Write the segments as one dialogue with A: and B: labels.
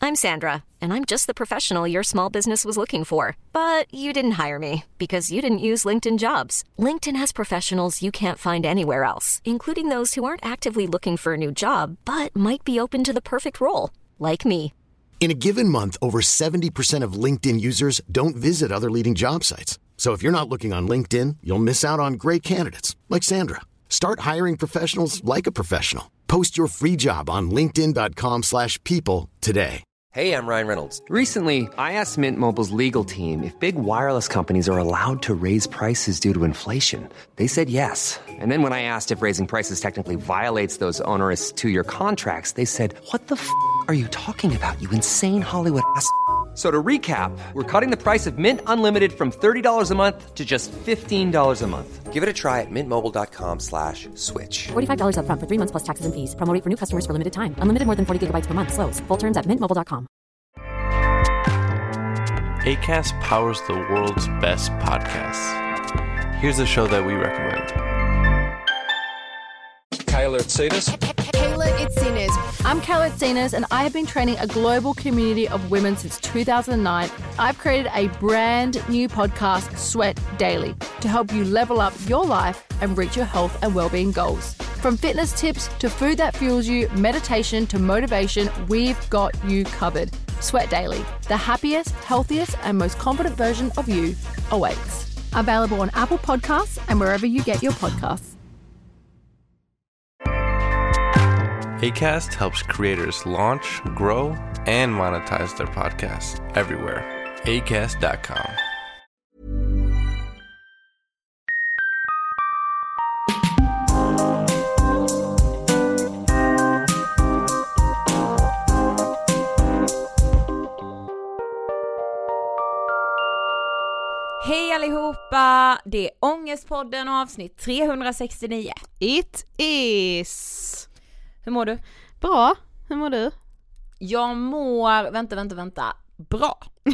A: I'm Sandra, and I'm just the professional your small business was looking for. But you didn't hire me because you didn't use LinkedIn Jobs. LinkedIn has professionals you can't find anywhere else, including those who aren't actively looking for a new job, but might be open to the perfect role, like me.
B: In a given month, over 70% of LinkedIn users don't visit other leading job sites. So if you're not looking on LinkedIn, you'll miss out on great candidates like Sandra. Start hiring professionals like a professional. Post your free job on linkedin.com/people today.
C: Hey, I'm Ryan Reynolds. Recently, I asked Mint Mobile's legal team if big wireless companies are allowed to raise prices due to inflation. They said yes. And then when I asked if raising prices technically violates those onerous two-year contracts, they said, "What the f*** are you talking about, you insane Hollywood ass?" So to recap, we're cutting the price of Mint Unlimited from $30 a month to just $15 a month. Give it a try at mintmobile.com/switch.
D: $45 up front for 3 months plus taxes and fees. Promo rate for new customers for limited time. Unlimited more than 40 gigabytes per month. Slows full terms at mintmobile.com.
E: Acast powers the world's best podcasts. Here's a show that we recommend.
F: Kayla Itsinas.
G: Kayla Itsinas. I'm Kayla Itsinas, and I have been training a global community of women since 2009. I've created a brand new podcast, Sweat Daily, to help you level up your life and reach your health and well-being goals. From fitness tips to food that fuels you, meditation to motivation, we've got you covered. Sweat Daily, the happiest, healthiest, and most confident version of you awaits. Available on Apple Podcasts and wherever you get your podcasts.
E: Acast helps creators launch, grow, and monetize their podcasts everywhere. Acast.com.
H: Hej allihopa, det är Ångestpodden avsnitt 369.
I: It is.
H: Hur mår du?
I: Bra, hur mår du?
H: Jag mår, vänta, bra.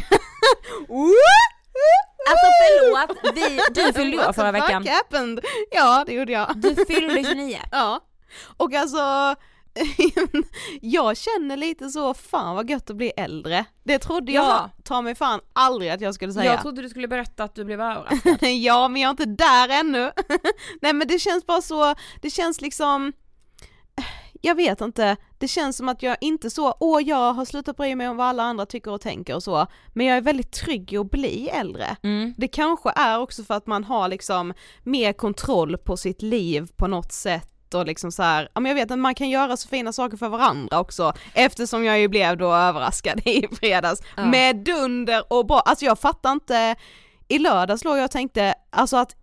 H: Alltså förlåt, du fyllde år förra veckan.
I: What happened? Ja, det gjorde jag.
H: Du fyllde 29.
I: Ja, och alltså jag känner lite så, fan vad gött att bli äldre. Det trodde jag ta mig fan aldrig att jag skulle säga.
H: Jag trodde du skulle berätta att du blev överraskad.
I: Ja, men jag är inte där ännu. Nej, men det känns bara så, det känns liksom, jag vet inte, det känns som att jag inte så, jag har slutat bry mig om vad alla andra tycker och tänker och så, men jag är väldigt trygg i att bli äldre. Det kanske är också för att man har liksom mer kontroll på sitt liv på något sätt. Och liksom så här, jag vet att man kan göra så fina saker för varandra också, eftersom jag ju blev då överraskad i fredags med dunder och bra. Alltså jag fattar inte, i lördags låg jag och tänkte alltså att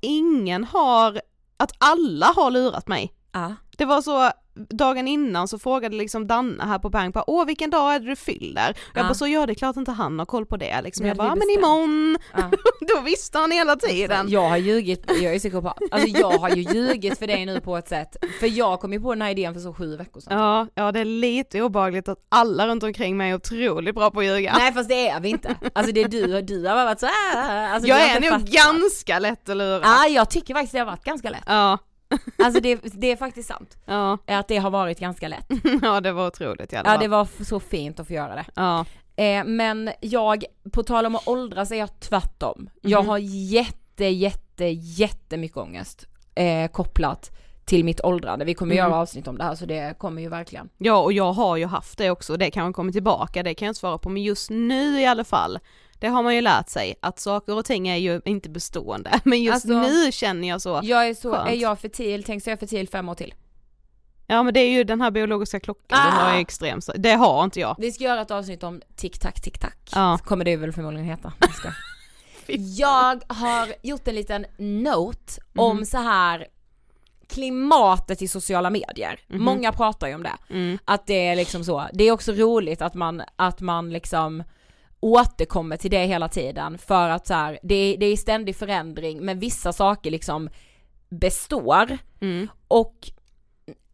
I: alla har lurat mig. Det var så, dagen innan så frågade liksom Danna här på Bang på, vilken dag är det du fyller? Jag bara så, det är klart inte han har koll på det liksom. Jag bara, men imorgon. Då visste han hela tiden.
H: Alltså, jag har ljugit, jag är säker på, alltså jag har ju ljugit för dig nu på ett sätt, för jag kom ju på den här idén för så 7 veckor sedan.
I: Ja, det är lite obehagligt att alla runt omkring mig är otroligt bra på att ljuga.
H: Nej, fast det är vi inte. Alltså det är du har varit så här. Alltså,
I: jag är nog ganska lätt att lura.
H: Ja, jag tycker faktiskt det har varit ganska lätt.
I: Ja.
H: Alltså det är faktiskt sant. Ja. Att det har varit ganska lätt.
I: Ja, det var otroligt i alla fall.
H: Ja, det var så fint att få göra det.
I: Ja.
H: Men jag, på tal om att åldras, är jag tvärtom. Jag har jättemycket ångest kopplat till mitt åldrande. Vi kommer göra avsnitt om det här, så det kommer ju verkligen. Ja, och jag har ju haft det också. Det kan komma tillbaka, det kan jag svara på. Men just nu i alla fall, det har man ju lärt sig, att saker och ting är ju inte bestående. Men just nu känner jag så. Är jag fertil, tänk så jag är fertil 5 år till. Ja, men det är ju den här biologiska klockan. Den har extremt. Det har inte jag. Vi ska göra ett avsnitt om tick-tack. Ja. Kommer det väl förmodligen heta. Jag har gjort en liten note om så här klimatet i sociala medier. Många pratar ju om det. Att det är liksom så. Det är också roligt att man liksom återkommer till det hela tiden, för att så här, det är ständig förändring, men vissa saker liksom består. Och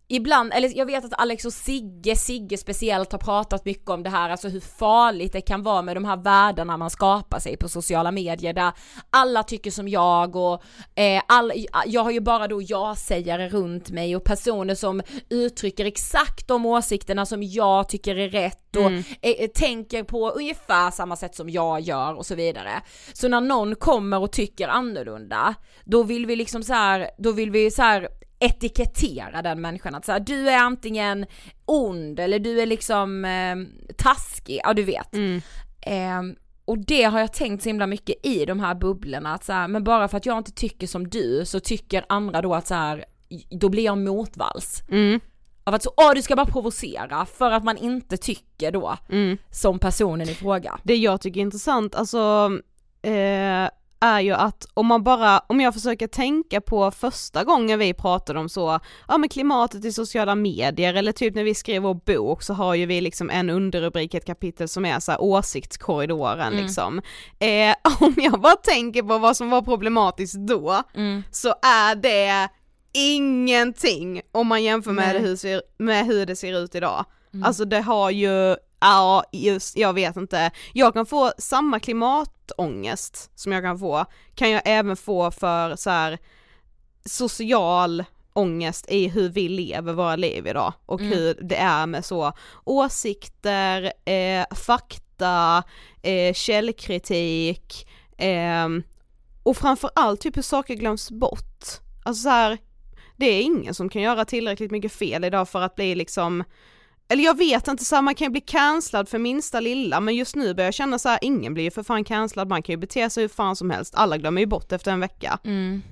F: ibland, eller jag vet att Alex och Sigge speciellt har pratat mycket om det här, alltså hur farligt det kan vara med de här världarna man skapar sig på sociala medier där alla tycker som jag och jag har ju bara då jag-sägare runt mig och personer som uttrycker exakt de åsikterna som jag tycker är rätt och tänker på ungefär samma sätt som jag gör och så vidare. Så när någon kommer och tycker annorlunda, då vill vi liksom så här etikettera den människan, att så här, du är antingen ond eller du är liksom taskig, ja du vet. Och det har jag tänkt så himla mycket i de här bubblorna, att så här, men bara för att jag inte tycker som du så tycker andra då att så här, då blir jag motvalls. Av att så, du ska bara provocera för att man inte tycker då som personen i fråga.
I: Det jag tycker är intressant, alltså är ju att om jag försöker tänka på första gången vi pratade om så, men klimatet i sociala medier, eller typ när vi skrev vår bok så har ju vi liksom en underrubrik, ett kapitel som är så här åsiktskorridoren liksom. Om jag bara tänker på vad som var problematiskt då så är det ingenting om man jämför med hur det ser ut idag. Alltså det har ju, jag vet inte, jag kan få samma klimatångest som kan jag även få för så här social ångest i hur vi lever våra liv idag och hur det är med så åsikter, fakta, källkritik och framförallt typ hur saker glöms bort. Alltså så här, det är ingen som kan göra tillräckligt mycket fel idag för att bli liksom, eller jag vet inte, så här, man kan ju bli cancellad för minsta lilla, men just nu börjar jag känna så här, ingen blir ju för fan cancellad, man kan ju bete sig hur fan som helst, alla glömmer ju bort efter en vecka.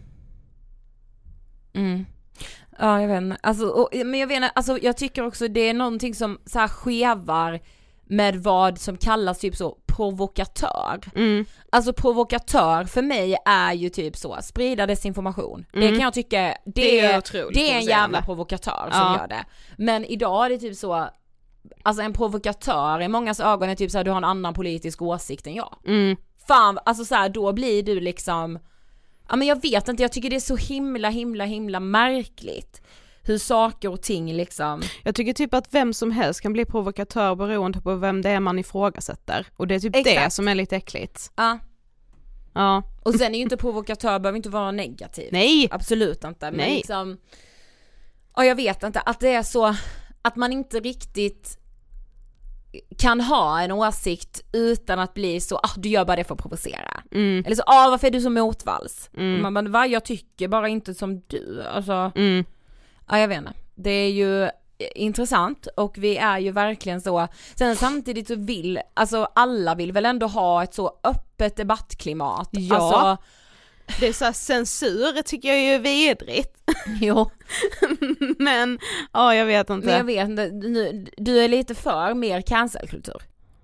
F: Ja, jag vet inte. Alltså, men jag vet inte, alltså jag tycker också det är någonting som så här skevar med vad som kallas typ så provokatör. Alltså provokatör för mig är ju typ så sprida desinformation. Det kan jag tycka det är en jävla provokatör som gör det. Men idag är det typ så, alltså en provokatör i mångas ögon är typ så här, du har en annan politisk åsikt än jag. Fan, alltså så här, då blir du liksom, ja men jag vet inte, jag tycker det är så himla märkligt hur saker och ting liksom. Jag tycker typ att vem som helst kan bli provokatör beroende på vem det är man ifrågasätter. Och det är typ det som är lite äckligt. Ja. Och sen är ju inte provokatör behöver inte vara negativ. Nej. Absolut inte. Men liksom, och jag vet inte, att det är så att man inte riktigt kan ha en åsikt utan att bli så, du gör bara det för att provocera. Eller så, varför är du så motvalls? Man bara, jag tycker bara inte som du. Alltså ja, jag vet inte. Det är ju intressant och vi är ju verkligen så. Sen samtidigt så alla vill väl ändå ha ett så öppet debattklimat. Ja. Alltså, det är så här, censur tycker jag är ju vidrigt. Jo. Men jag vet inte. Men jag vet inte, du är lite för mer cancelkultur.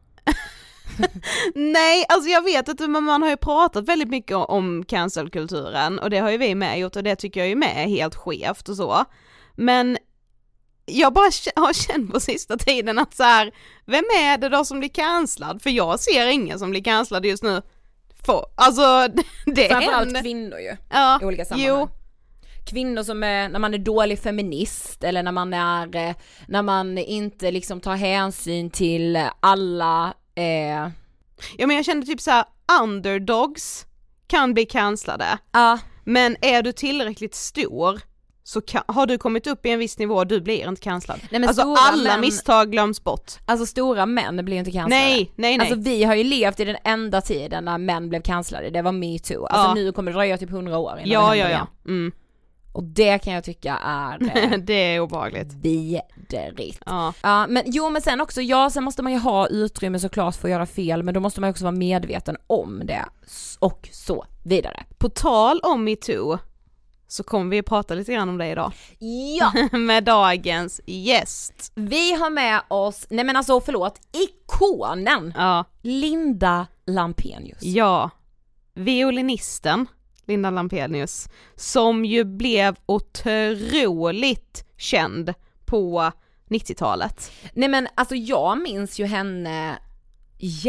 F: Nej, alltså jag vet inte, men man har ju pratat väldigt mycket om cancelkulturen och det har ju vi med gjort och det tycker jag ju med är helt skevt och så. Men jag bara har känt på sista tiden att så här, vem är det då som blir cancellad? För jag ser ingen som blir cancellad just nu. Alltså det är framförallt kvinnor ju i olika sammanhang. Kvinnor som är, när man är dålig feminist eller när man inte liksom tar hänsyn till alla ja, men jag kände typ så här, underdogs kan bli cancellade. Men är du tillräckligt stor så har du kommit upp i en viss nivå, du blir inte cancellad. Alltså alla misstag glöms bort. Alltså stora män blir inte cancellade. Nej. Alltså vi har ju levt i den enda tiden när män blev cancellade. Det var Me Too. Alltså nu kommer det dröja typ 100 år innan det händer igen. Och det kan jag tycka är det är obehagligt. Vidrigt. Men sen också, sen måste man ju ha utrymme såklart för att göra fel, men då måste man också vara medveten om det och så vidare. På tal om Me Too så kommer vi att prata lite grann om det idag. Ja! Med dagens gäst. Vi har med oss, ikonen. Linda Lampenius. Ja, violinisten Linda Lampenius, som ju blev otroligt känd på 90-talet. Nej men alltså jag minns ju henne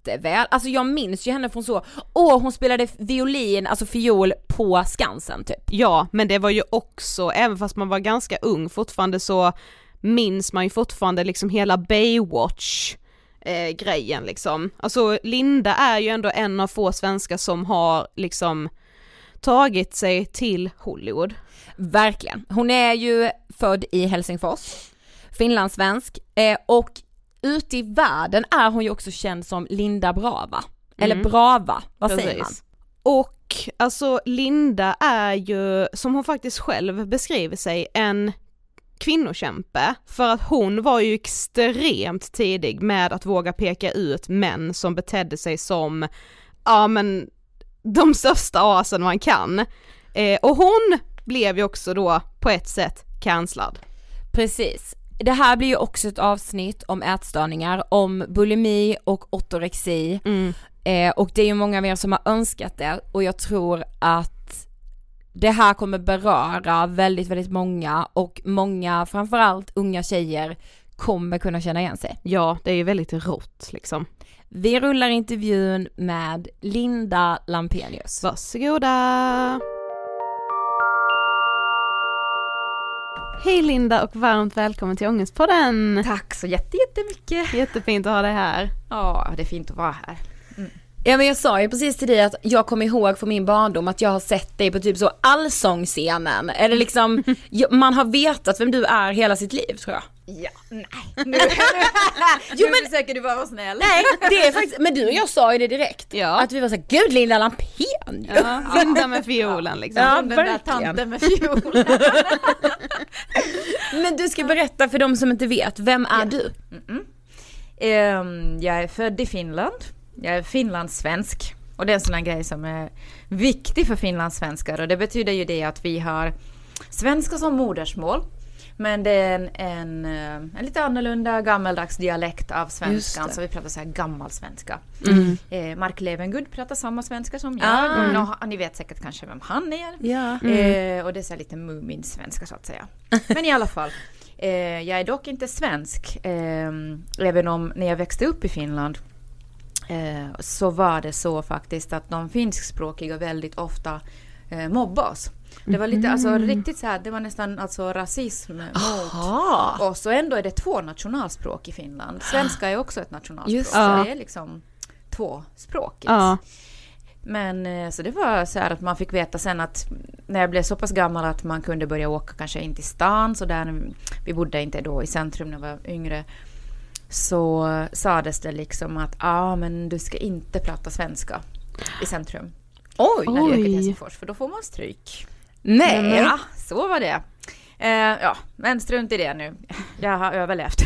F: jätteväl. Alltså jag minns ju henne från så, hon spelade violin, alltså fiol på Skansen typ.
I: Ja, men det var ju också, även fast man var ganska ung fortfarande, så minns man ju fortfarande liksom hela Baywatch grejen liksom. Alltså Linda är ju ändå en av få svenskar som har liksom tagit sig till Hollywood.
F: Verkligen. Hon är ju född i Helsingfors, finlandssvensk, och ute i världen är hon ju också känd som Linda Brava. Eller Brava, vad säger man?
I: Och alltså Linda är ju, som hon faktiskt själv beskriver sig, en kvinnokämpe, för att hon var ju extremt tidig med att våga peka ut män som betedde sig som de största asen man kan. Och hon blev ju också då på ett sätt cancellad.
F: Precis. Det här blir ju också ett avsnitt om ätstörningar, om bulimi och ortorexi. Och det är ju många av er som har önskat det, och jag tror att det här kommer beröra väldigt, väldigt många, och många, framförallt unga tjejer, kommer kunna känna igen sig.
I: Ja, det är ju väldigt rått liksom.
F: Vi rullar intervjun med Linda Lampenius.
I: Varsågoda! Hej Linda och varmt välkommen till Ångestpodden.
J: Tack så jättemycket.
I: Jättefint att ha dig här.
J: Ja, det är fint att vara här.
F: Ja, men jag sa ju precis till dig att jag kommer ihåg från min barndom att jag har sett dig på typ så allsångscenen. Eller liksom, man har vetat vem du är hela sitt liv, tror jag.
J: Ja, nej. Nu försöker du bara vara snäll.
F: Nej, det är faktiskt, men du och jag sa ju det direkt.
I: Ja.
F: Att vi var så här, gud Linda Lampenius.
I: Ja, Linda med fiolen liksom.
F: Ja,
J: den där tanten med fiolen.
F: Men du ska berätta för de som inte vet, vem är du?
J: Jag är född i Finland. Jag är finlandssvensk. Och det är en sån här grej som är viktig för finlandssvenskar. Och det betyder ju det att vi har svenska som modersmål. Men det är en lite annorlunda gammaldags dialekt av svenskan. Så vi pratar så här gammalsvenska. Mark Levengood pratar samma svenska som jag. Och ni vet säkert kanske vem han är.
F: Ja.
J: Och det är så här lite Mumin-svenska så att säga. Men i alla fall. Jag är dock inte svensk. Även om när jag växte upp i Finland så var det så faktiskt att de finskspråkiga väldigt ofta mobbas. Det var lite, alltså riktigt så här, det var nästan alltså rasism mot oss, och ändå är det 2 nationalspråk i Finland. Svenska är också ett nationalspråk, så det är liksom 2-språkigt. Men så det var så här att man fick veta sen att när jag blev så pass gammal att man kunde börja åka kanske in till stan, så där vi bodde inte då i centrum när jag var yngre, så sades det liksom att men du ska inte prata svenska i centrum.
F: Oj.
J: När du åker till Helsingfors, för då får man stryk.
F: Nej.
J: Ja, så var det. Men strunt i det nu. Jag har överlevt.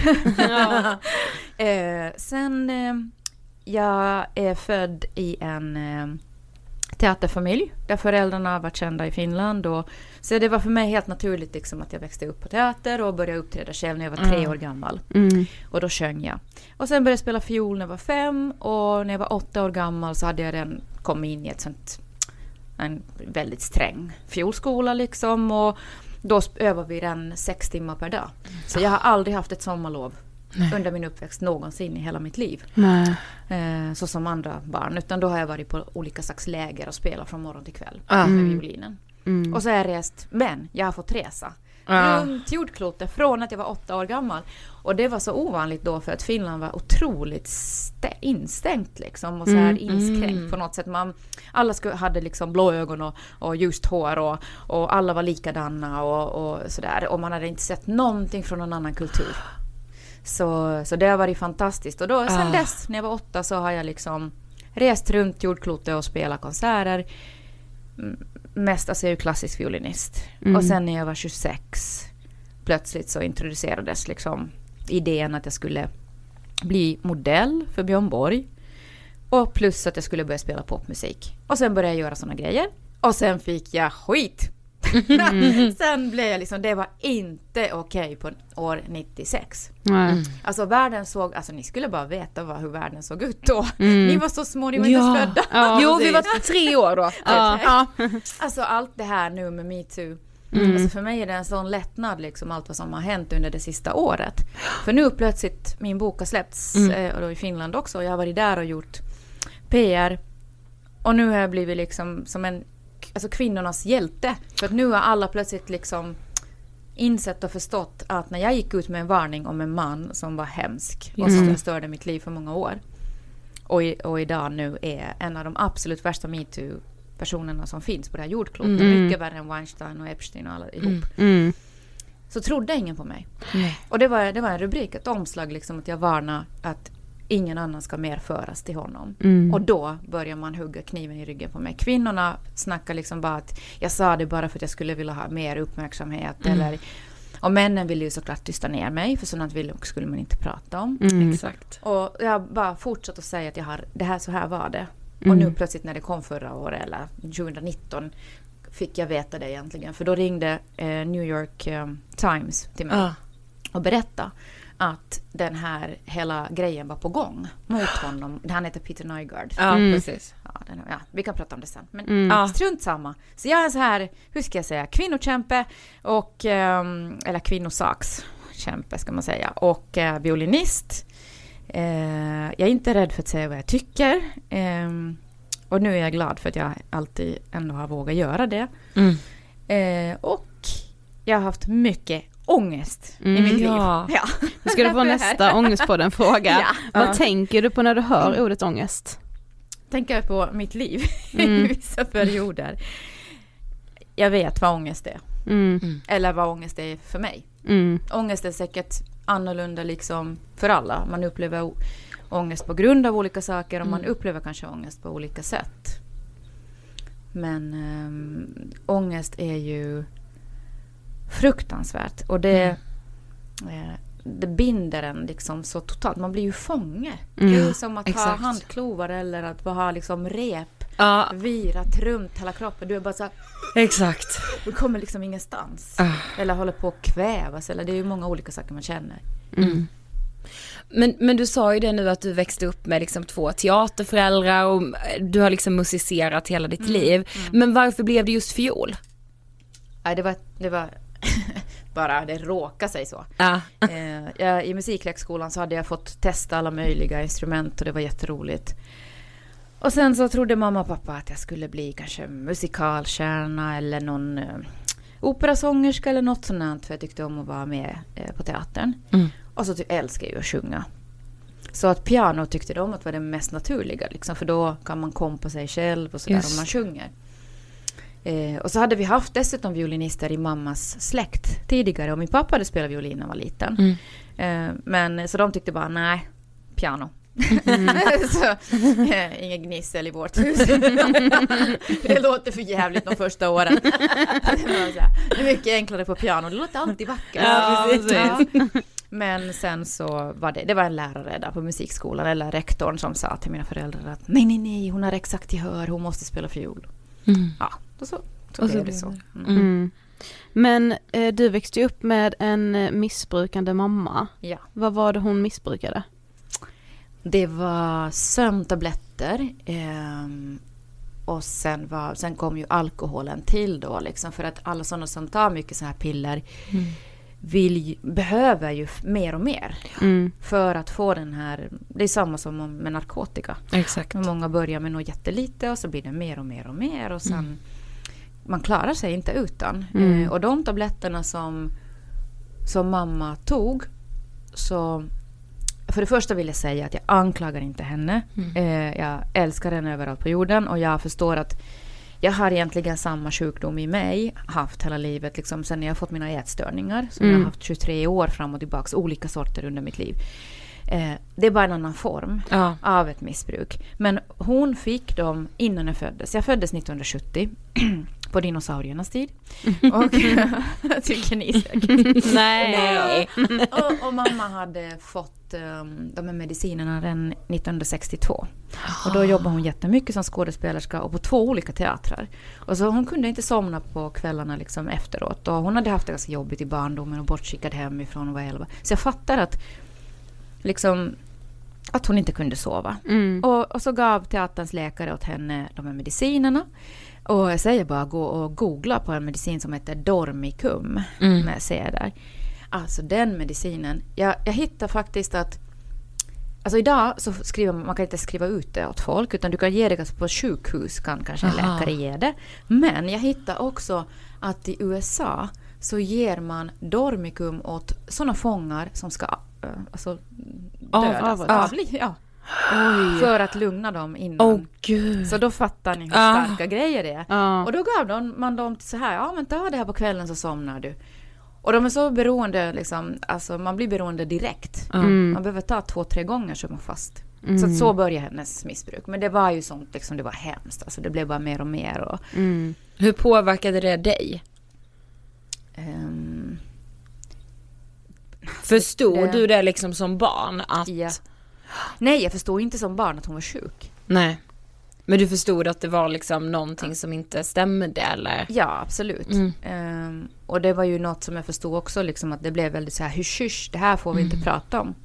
J: Sen jag är född i en teaterfamilj där föräldrarna var kända i Finland, och så det var för mig helt naturligt liksom att jag växte upp på teater och började uppträda själv när jag var 3 år gammal. Och då sjöng jag. Och sen började jag spela fiol när jag var 5, och när jag var 8 år gammal så hade jag redan kommit in i en väldigt sträng fiolskola liksom, och då övade vi den 6 timmar per dag. Så jag har aldrig haft ett sommarlov under min uppväxt någonsin i hela mitt liv. Så som andra barn, utan då har jag varit på olika slags läger och spelat från morgon till kväll med violinen. Och så har jag rest, men jag har fått resa runt jordklotet från att jag var 8 år gammal. Och det var så ovanligt då, för att Finland var otroligt instängt liksom, och så här inskränkt på något sätt. Alla hade liksom blå ögon och ljust hår, och alla var likadana och sådär. Och man hade inte sett någonting från någon annan kultur. Så det har varit fantastiskt. Och då sen dess, när jag var 8, så har jag liksom rest runt jordklotet och spelat konserter. Mest alltså jag är ju klassisk violinist. Och sen när jag var 26 plötsligt så introducerades liksom idén att jag skulle bli modell för Björn Borg. Och plus att jag skulle börja spela popmusik. Och sen började jag göra såna grejer. Och sen fick jag skit. Sen blev jag liksom, det var inte okej på år 96. Alltså världen såg, alltså ni skulle bara veta hur världen såg ut då. Ni var så små, ni var inte födda.
F: Jo, vi var 3 år då.
J: Alltså allt det här nu med MeToo. Alltså för mig är det en sån lättnad liksom, allt vad som har hänt under det sista året. För nu plötsligt min bok har släppts och då i Finland också, och jag har varit där och gjort PR. Och nu har jag blivit liksom som en, alltså kvinnornas hjälte. För att nu har alla plötsligt liksom insett och förstått att när jag gick ut med en varning om en man som var hemsk och som förstörde mitt liv för många år. Och idag nu är en av de absolut värsta MeToo-personerna som finns på det här jordklotet. Mycket värre än Weinstein och Epstein och alla ihop. Så trodde ingen på mig. Och det var en rubrik, ett omslag liksom, att jag varnar att ingen annan ska mer föras till honom. Och då börjar man hugga kniven i ryggen på mig. Kvinnorna snackar liksom bara att jag sa det bara för att jag skulle vilja ha mer uppmärksamhet. Eller, och männen ville ju såklart tysta ner mig, för sådant skulle man inte prata om.
F: Exakt.
J: Och jag bara fortsatt att säga att det här, så här var det. Och nu plötsligt när det kom förra året eller 2019 fick jag veta det egentligen. För då ringde New York Times till mig och berättade att den här hela grejen var på gång mot honom. Han heter Peter Nygard.
F: Ja, precis.
J: Ja, vi kan prata om det sen. Men strunt samma. Så jag är så här, hur ska jag säga, kvinnokämpe och eller kvinnosakskämpe ska man säga. Och violinist. Jag är inte rädd för att säga vad jag tycker. Och nu är jag glad för att jag alltid ändå har vågat göra det. Och jag har haft mycket ångest i mitt liv. Ja.
I: Nu ska du få nästa ångest på den fråga. Vad tänker du på när du hör ordet ångest?
J: Tänker jag på mitt liv i vissa perioder. Jag vet vad ångest är. Eller vad ångest är för mig. Ångest är säkert annorlunda liksom för alla. Man upplever ångest på grund av olika saker och man upplever kanske ångest på olika sätt. Men ångest är ju fruktansvärt och det binder en liksom så totalt. Man blir ju fånge. Det är som att ha handklovar eller att ha liksom rep virat runt hela kroppen. Du är bara så här,
F: exakt.
J: Du kommer liksom ingenstans. Eller håller på att kvävas. Eller det är ju många olika saker man känner.
F: Men du sa ju det nu att du växte upp med liksom 2 teaterföräldrar och du har liksom musicerat hela ditt liv. Men varför blev det just fiol?
J: Det var bara det råkade sig så. I musiklekskolan så hade jag fått testa alla möjliga instrument och det var jätteroligt. Och sen så trodde mamma och pappa att jag skulle bli kanske musikalstjärna eller någon operasångerska eller något sånt, för jag tyckte om att vara med på teatern. Och så älskar jag att sjunga. Så att piano tyckte de att var det mest naturliga liksom, för då kan man kompa sig själv och sådär om man sjunger. Och så hade vi haft dessutom violinister i mammas släkt tidigare och min pappa hade spelat violin när han var liten. Men så de tyckte bara nej, piano. Så, ingen gnissel i vårt hus. Det låter för jävligt de första åren. Det är mycket enklare på piano. Det låter alltid vackert. Men sen så var det var en lärare där på musikskolan eller rektorn som sa till mina föräldrar att nej, hon har exakt gehör, hon måste spela fiol. Ja, och så blev det så.
I: Men du växte upp med en missbrukande mamma.
J: Ja.
I: Vad var det hon missbrukade?
J: Det var sömntabletter och sen kom ju alkoholen till då liksom, för att alla sådana som tar mycket så här piller behöver ju mer och mer för att få den här, det är samma som med narkotika.
F: Exakt.
J: Många börjar med något jättelite och så blir det mer och mer och mer och sen man klarar sig inte utan. Och de tabletterna som mamma tog, så för det första vill jag säga att jag anklagar inte henne. Jag älskar henne överallt på jorden och jag förstår att jag har egentligen samma sjukdom i mig haft hela livet liksom, sen jag har fått mina ätstörningar som jag har haft 23 år fram och tillbaka, olika sorter under mitt liv. Det är bara en annan form av ett missbruk. Men hon fick dem innan jag föddes. Jag föddes 1970 på dinosauriernas tid. Och tycker ni säkert.
F: Nej.
J: Och mamma hade fått de här medicinerna redan 1962. Och då jobbade hon jättemycket som skådespelerska och på 2 olika teatrar. Och så hon kunde inte somna på kvällarna liksom efteråt. Och hon hade haft det ganska jobbigt i barndomen och bortskickad hemifrån och var 11. Så jag fattar att liksom att hon inte kunde sova. Och så gav teaterns läkare åt henne de här medicinerna. Och jag säger bara gå och googla på en medicin som heter Dormicum med C där. Alltså den medicinen, jag hittar faktiskt att Alltså idag så skriver man kan inte skriva ut det åt folk, utan du kan ge det på sjukhus, kan kanske en läkare ge det. Men jag hittar också att i USA så ger man Dormicum åt sådana fångar som ska dödas. För att lugna dem innan.
F: Gud.
J: Så då fattar ni hur starka grejer det är. Och då gav man dem så här, men ta det här på kvällen så somnar du. Och de är så beroende, liksom, alltså man blir beroende direkt. Man behöver ta 2-3 gånger så man fast. Så börjar hennes missbruk. Men det var ju sånt, liksom, det var hemskt. Alltså det blev bara mer och mer. Och,
F: Hur påverkade det dig? Förstod du det liksom som barn? Att...
J: Nej, jag förstod inte som barn att hon var sjuk.
F: Nej. Men du förstod att det var liksom någonting som inte stämde, eller?
J: Ja, absolut. Och det var ju något som jag förstod också, liksom, att det blev väldigt så här, hysch, det här får vi inte prata om.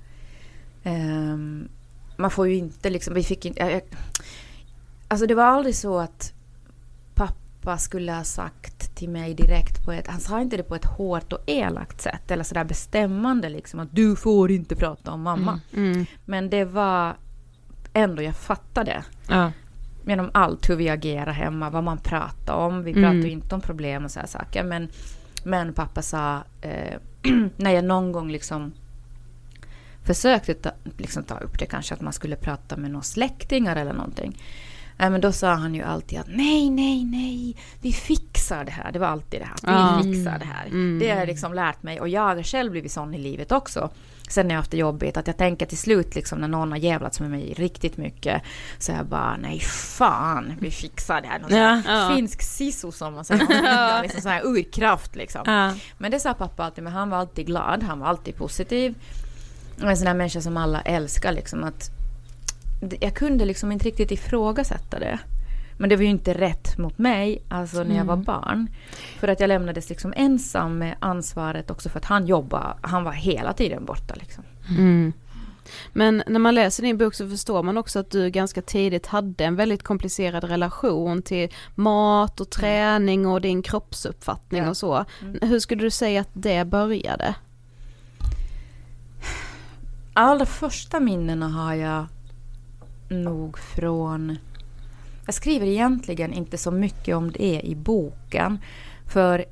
J: Man får ju inte liksom, vi fick inte... Alltså det var aldrig så att pappa skulle ha sagt till mig direkt på han sa inte det på ett hårt och elakt sätt, eller sådär bestämmande liksom, att du får inte prata om mamma. Men det var ändå, jag fattade. Genom allt hur vi agerar hemma, vad man pratar om. Vi pratar ju inte om problem och så här saker. Men pappa sa, när jag någon gång liksom försökte ta upp det, kanske att man skulle prata med några släktingar eller någonting. Men då sa han ju alltid att nej, vi fixar det här. Det var alltid det här, vi fixar det här. Det har jag liksom lärt mig, och jag har själv blivit sån i livet också. Sen när jag haft det jobbigt, att jag tänker till slut liksom, när någon har jävlats med mig riktigt mycket, så jag bara, nej fan, vi fixar det här. Någon finsk siso som man säger, liksom sån här urkraft liksom. Men det sa pappa alltid, men han var alltid glad, han var alltid positiv. En sån där människa som alla älskar liksom, att jag kunde liksom inte riktigt ifrågasätta det. Men det var ju inte rätt mot mig, alltså när jag var barn. För att jag lämnades liksom ensam med ansvaret också, för att han var hela tiden borta liksom.
I: Men när man läser din bok så förstår man också att du ganska tidigt hade en väldigt komplicerad relation till mat och träning och din kroppsuppfattning och så. Hur skulle du säga att det började?
J: Allra första minnena har jag nog från... Jag skriver egentligen inte så mycket om det i boken, för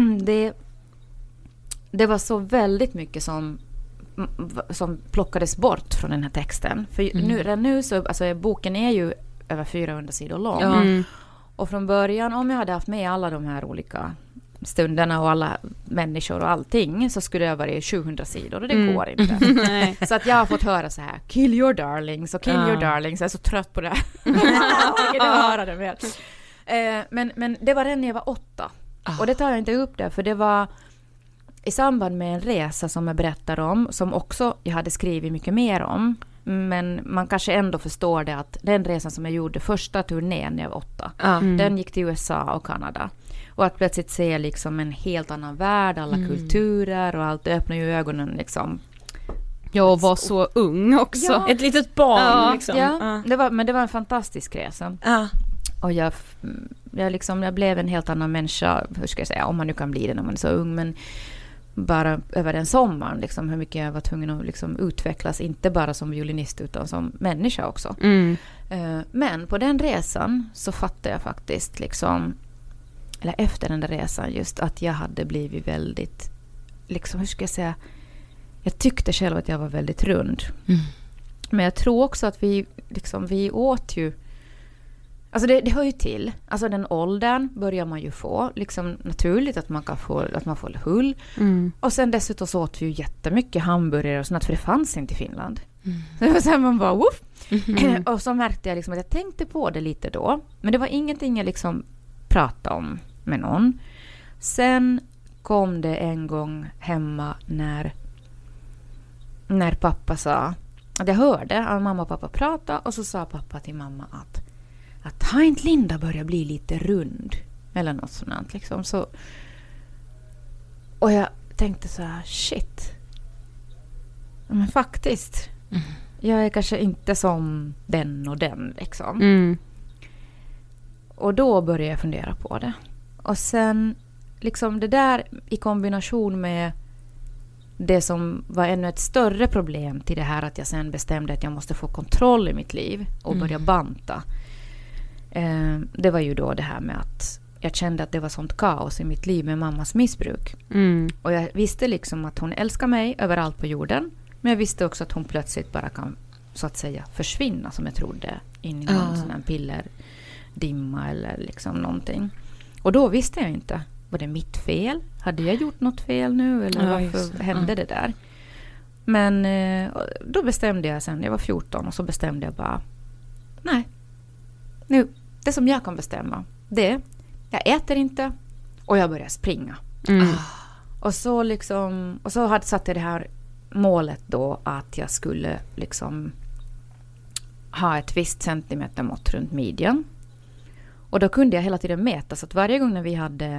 J: det var så väldigt mycket som plockades bort från den här texten. För nu så, alltså boken är ju över 400 sidor lång. Och från början, om jag hade haft med alla de här olika stunderna och alla människor och allting, så skulle jag vara i 700 sidor, och det går inte. Så att jag har fått höra så här, kill your darlings och kill your darlings. Jag är så trött på det. Jag höra det mer. Men det var den när jag var 8. Och det tar jag inte upp där, för det var i samband med en resa som jag berättar om, som också jag hade skrivit mycket mer om. Men man kanske ändå förstår det, att den resan som jag gjorde, första turnén när jag var 8, den gick till USA och Kanada. Och att plötsligt se liksom en helt annan värld, alla kulturer och allt, det öppnar ju ögonen liksom.
I: Jag var så ung också.
F: Ja. Ett litet barn liksom.
J: Ja. Men det var en fantastisk resa. Och jag blev en helt annan människa, hur ska jag säga, om man nu kan bli det när man är så ung, men bara över den sommaren liksom, hur mycket jag var tvungen att liksom utvecklas, inte bara som violinist utan som människa också. Men på den resan så fattade jag faktiskt liksom, eller efter den där resan just, att jag hade blivit väldigt liksom, hur ska jag säga, jag tyckte själv att jag var väldigt rund. Men jag tror också att vi åt ju, alltså det hör ju till, alltså den åldern börjar man ju få liksom naturligt, att man får hull. Och sen dessutom så åt vi ju jättemycket hamburgare och sånt, för det fanns inte i Finland. Det var så här, man bara woof. Och så märkte jag liksom att jag tänkte på det lite då, men det var ingenting jag liksom pratade om med någon. Sen kom det en gång hemma när pappa sa, att jag hörde att mamma och pappa prata, och så sa pappa till mamma att har inte Linda börjar bli lite rund eller något sånt liksom. Så, och jag tänkte så här, shit, men faktiskt jag är kanske inte som den och den liksom. Och då började jag fundera på det. Och sen liksom det där i kombination med det som var ännu ett större problem till det här att jag sen bestämde att jag måste få kontroll i mitt liv och börja banta. Det var ju då det här med att jag kände att det var sånt kaos i mitt liv med mammas missbruk. Och jag visste liksom att hon älskar mig överallt på jorden. Men jag visste också att hon plötsligt bara kan, så att säga, försvinna, som jag trodde, in i någon sån här pillerdimma eller liksom någonting. Och då visste jag inte. Var det mitt fel? Hade jag gjort något fel nu? Eller varför hände det där? Men då bestämde jag sen, jag var 14, och så bestämde jag bara, nej. Nu, det som jag kan bestämma, det jag äter inte och jag börjar springa. Och så liksom, och så satte jag det här målet då att jag skulle liksom ha ett visst centimetermått runt midjan. Och då kunde jag hela tiden mäta, så att varje gång när vi hade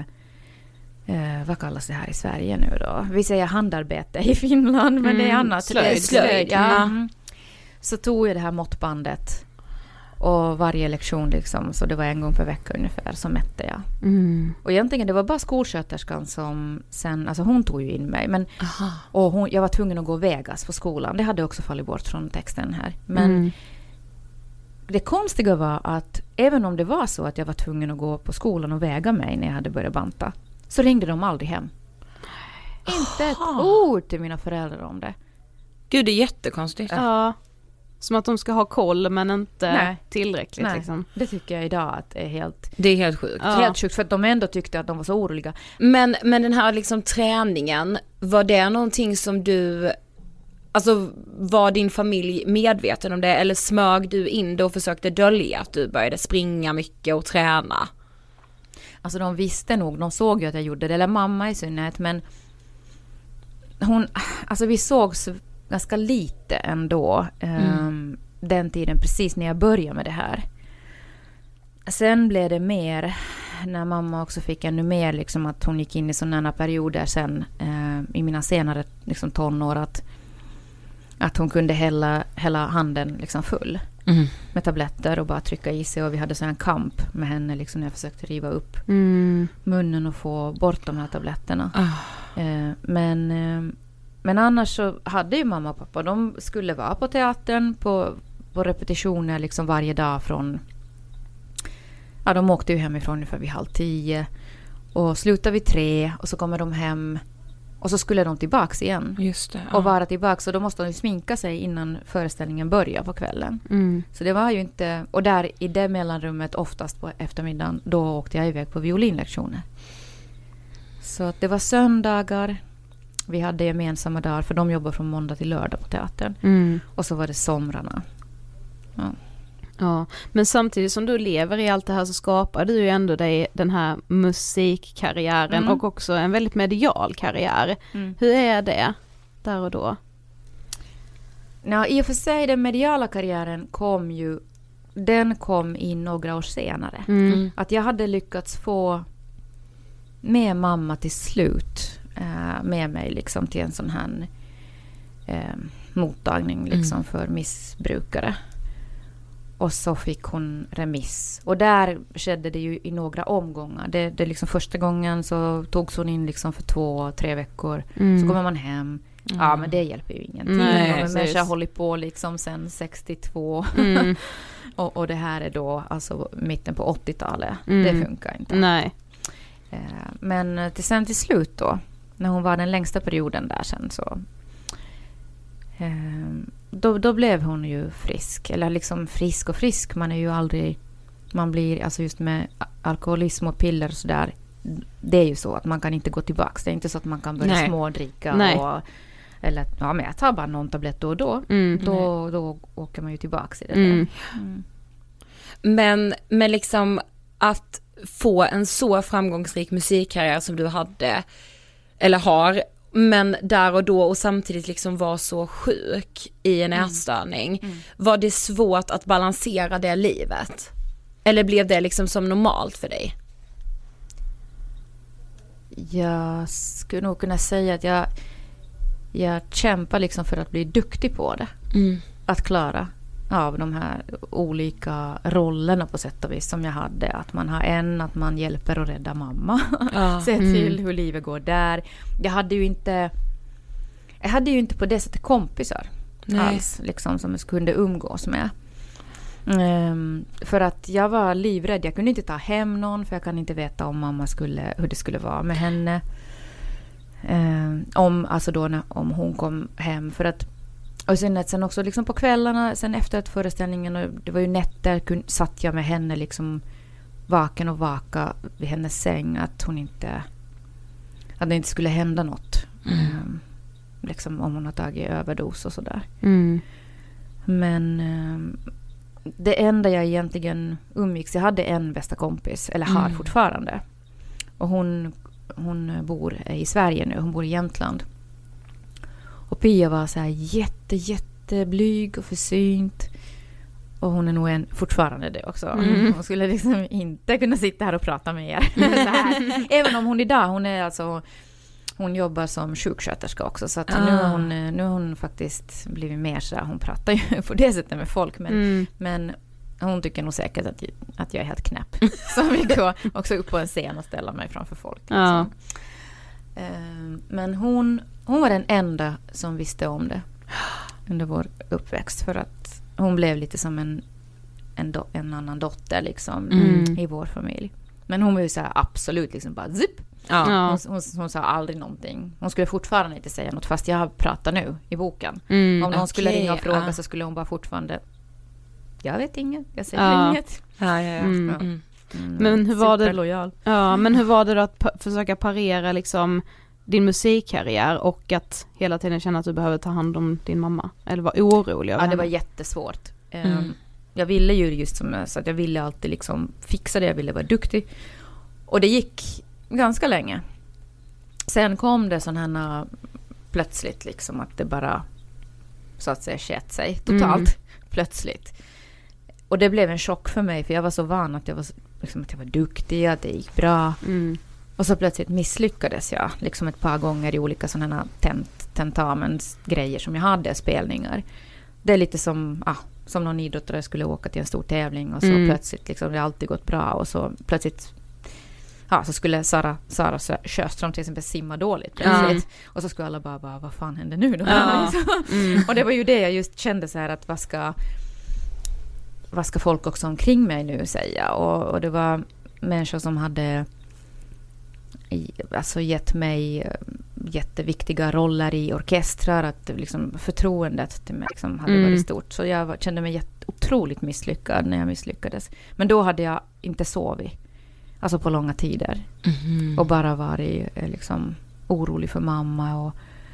J: vad kallas det här i Sverige nu då? Vi säger handarbete i Finland, men det är annat. Slöjd. Ja. Så tog jag det här måttbandet och varje lektion liksom, så det var en gång per vecka ungefär, så mätte jag. Och egentligen det var bara skolsköterskan som sen, alltså hon tog ju in mig, men och jag var tvungen att gå Vegas på skolan. Det hade också fallit bort från texten här. Men det konstiga var att även om det var så att jag var tvungen att gå på skolan och väga mig när jag hade börjat banta, så ringde de aldrig hem. Inte ett ord till mina föräldrar om det.
F: Gud, det är jättekonstigt.
I: Ja. Som att de ska ha koll men inte tillräckligt.
J: Nej.
I: Liksom.
J: Det tycker jag idag att är helt...
F: Det är helt sjukt.
J: Ja. Helt sjukt, för att de ändå tyckte att de var så oroliga.
F: Men den här liksom träningen, var det någonting som du... Alltså, var din familj medveten om det? Eller smög du in det och försökte dölja att du började springa mycket och träna?
J: Alltså de visste nog, de såg ju att jag gjorde det. Eller mamma i synnerhet, men hon... Alltså vi sågs ganska lite ändå den tiden, precis när jag började med det här. Sen blev det mer när mamma också fick ännu mer liksom, att hon gick in i sådana perioder sen i mina senare liksom, tonår att hon kunde hälla handen liksom full med tabletter och bara trycka i sig, och vi hade så en kamp med henne liksom, när jag försökte riva upp munnen och få bort de här tabletterna. Men annars så hade ju mamma och pappa, de skulle vara på teatern på repetitioner liksom varje dag från, ja de åkte ju hemifrån ungefär vid 9:30 och slutade vid 3 och så kommer de hem och så skulle de tillbaks igen. Just det, ja. Och vara tillbaks, och då måste de ju sminka sig innan föreställningen börjar på kvällen. Så det var ju inte, och där i det mellanrummet oftast på eftermiddagen, då åkte jag iväg på violinlektioner. Så att det var söndagar. Vi hade gemensamma dagar, för de jobbar från måndag till lördag på teatern. Och så var det somrarna.
I: Ja, men samtidigt som du lever i allt det här så skapar du ju ändå dig den här musikkarriären och också en väldigt medial karriär. Hur är det där och då?
J: Ja, i och för sig den mediala karriären kom in några år senare. Att jag hade lyckats få med mamma till slut med mig liksom till en sån här mottagning liksom för missbrukare. Och så fick hon remiss. Och där skedde det ju i några omgångar. Det liksom första gången så togs hon in liksom för 2-3 veckor. Så kommer man hem. Ja, men det hjälper ju ingenting. Men människa håller på liksom sen 62. och det här är då alltså mitten på 80-talet. Det funkar inte.
I: Nej.
J: Men sen till slut då, när hon var den längsta perioden där sen så... Då blev hon ju frisk. Eller liksom frisk och frisk. Man är ju aldrig... Man blir, alltså just med alkoholism och piller och sådär. Det är ju så att man kan inte gå tillbaka. Det är inte så att man kan börja smådricka. Eller ja, men jag tar bara någon tablett då och då. Då åker man ju tillbaka i det där.
F: Men liksom att få en så framgångsrik musikkarriär som du hade eller har, men där och då och samtidigt liksom var så sjuk i en ätstörning. Var det svårt att balansera det livet? Eller blev det liksom som normalt för dig?
J: Jag skulle nog kunna säga att jag kämpar liksom för att bli duktig på det. Att klara av de här olika rollerna på sätt och vis som jag hade. Att man har att man hjälper och rädda mamma. Se till hur livet går där. Jag hade ju inte... jag hade ju inte på det sättet kompisar alls liksom, som jag kunde umgås med. För att jag var livrädd. Jag kunde inte ta hem någon, för jag kan inte veta om hur det skulle vara med henne. Om hon kom hem. För att, och sen också liksom på kvällarna, sen efter att föreställningen, och det var ju nätter, satt jag med henne liksom vaken och vaka vid hennes säng, att det inte skulle hända något. Liksom om hon har tagit överdos och sådär. Men det enda jag egentligen umgicks, jag hade en bästa kompis, eller har fortfarande. Och hon bor i Sverige nu, hon bor i Jämtland. Och Pia var så här jätteblyg och försynt. Och hon är nog fortfarande det också. Hon skulle liksom inte kunna sitta här och prata med er. Så här. Även om hon idag, hon jobbar som sjuksköterska också. Så att nu har hon faktiskt blivit mer så här, hon pratar ju på det sättet med folk. Men hon tycker nog säkert att jag är helt knäpp. Så vi går också upp på en scen och ställa mig framför folk. Ja. Men hon var den enda som visste om det under vår uppväxt. För att hon blev lite som en annan dotter liksom, i vår familj. Men hon var ju så här, absolut liksom bara zip. Ja. Hon sa aldrig någonting. Hon skulle fortfarande inte säga något, fast jag pratar nu i boken. Om någon skulle ringa och fråga så skulle hon bara fortfarande, jag vet inget, jag säger inget.
I: Men hur var det? Ja, men hur var det då att försöka parera liksom din musikkarriär och att hela tiden känna att du behöver ta hand om din mamma? Eller var orolig över henne?
J: Det var jättesvårt. Jag ville ju just som jag sa, att jag ville alltid liksom fixa det, jag ville vara duktig. Och det gick ganska länge. Sen kom det sån här plötsligt liksom, att det bara så att säga skett sig totalt plötsligt. Och det blev en chock för mig, för jag var så van att jag var duktig, att det gick bra. Och så plötsligt misslyckades jag liksom ett par gånger i olika sådana tentamensgrejer som jag hade, spelningar. Det är lite som någon idrottare skulle åka till en stor tävling och så plötsligt liksom, det har alltid gått bra, och så plötsligt så skulle Sara Sjöström till exempel simma dåligt plötsligt. Och så skulle alla bara vad fan händer nu då? Och det var ju det jag just kände så här, att vad ska folk också omkring mig nu säga? Och det var människor som hade gett mig jätteviktiga roller i orkestrar, att liksom förtroendet till mig liksom hade varit stort. Så jag kände mig otroligt misslyckad när jag misslyckades. Men då hade jag inte sovit, alltså på långa tider. Och bara varit liksom orolig för mamma, och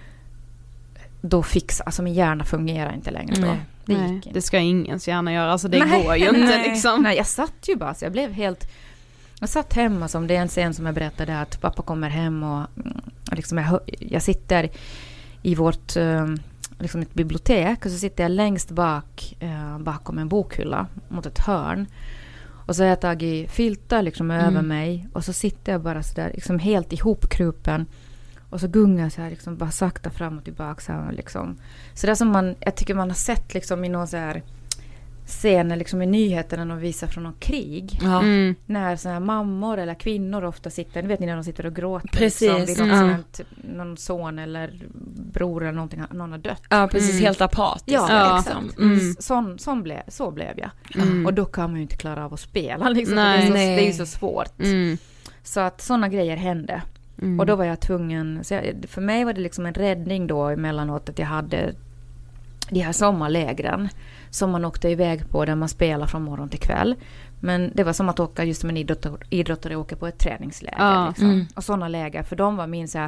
J: då min hjärna fungerar inte längre då. Det gick inte.
I: Det ska ingens hjärna göra, alltså det går ju inte liksom.
J: Nej, jag satt ju bara, så jag satt hemma, som det är en scen som jag berättade, att pappa kommer hem och liksom jag sitter i vårt liksom ett bibliotek, och så sitter jag längst bakom en bokhylla mot ett hörn. Och så har jag tagit filtar liksom över mig, och så sitter jag bara så där liksom helt ihopkrupen, och så gungar så här liksom bara sakta fram och tillbaka så här, liksom. Så det som jag tycker man har sett liksom i någon så här scener liksom i nyheterna, när de visar från någon krig. När så här mammor eller kvinnor ofta sitter, vet ni, när de sitter och gråter.
F: Precis.
J: Liksom, någon son eller bror eller någonting, någon har dött.
F: Ja, precis, helt apatisk.
J: Liksom. Så blev jag. Och då kan man ju inte klara av att spela. Liksom. Det är ju så svårt. Så att sådana grejer hände. Och då var jag tvungen, för mig var det liksom en räddning då emellanåt, att jag hade de här sommarlägren som man åkte iväg på, där man spelar från morgon till kväll. Men det var som att åka just som en idrottare åker på ett träningsläger. Liksom. Och sådana läger, för de var min så här,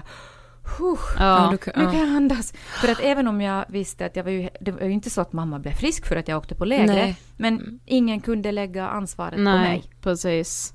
J: nu kan jag andas. För att även om jag visste att det var ju inte så att mamma blev frisk för att jag åkte på läger. Men ingen kunde lägga ansvaret på mig.
I: Precis.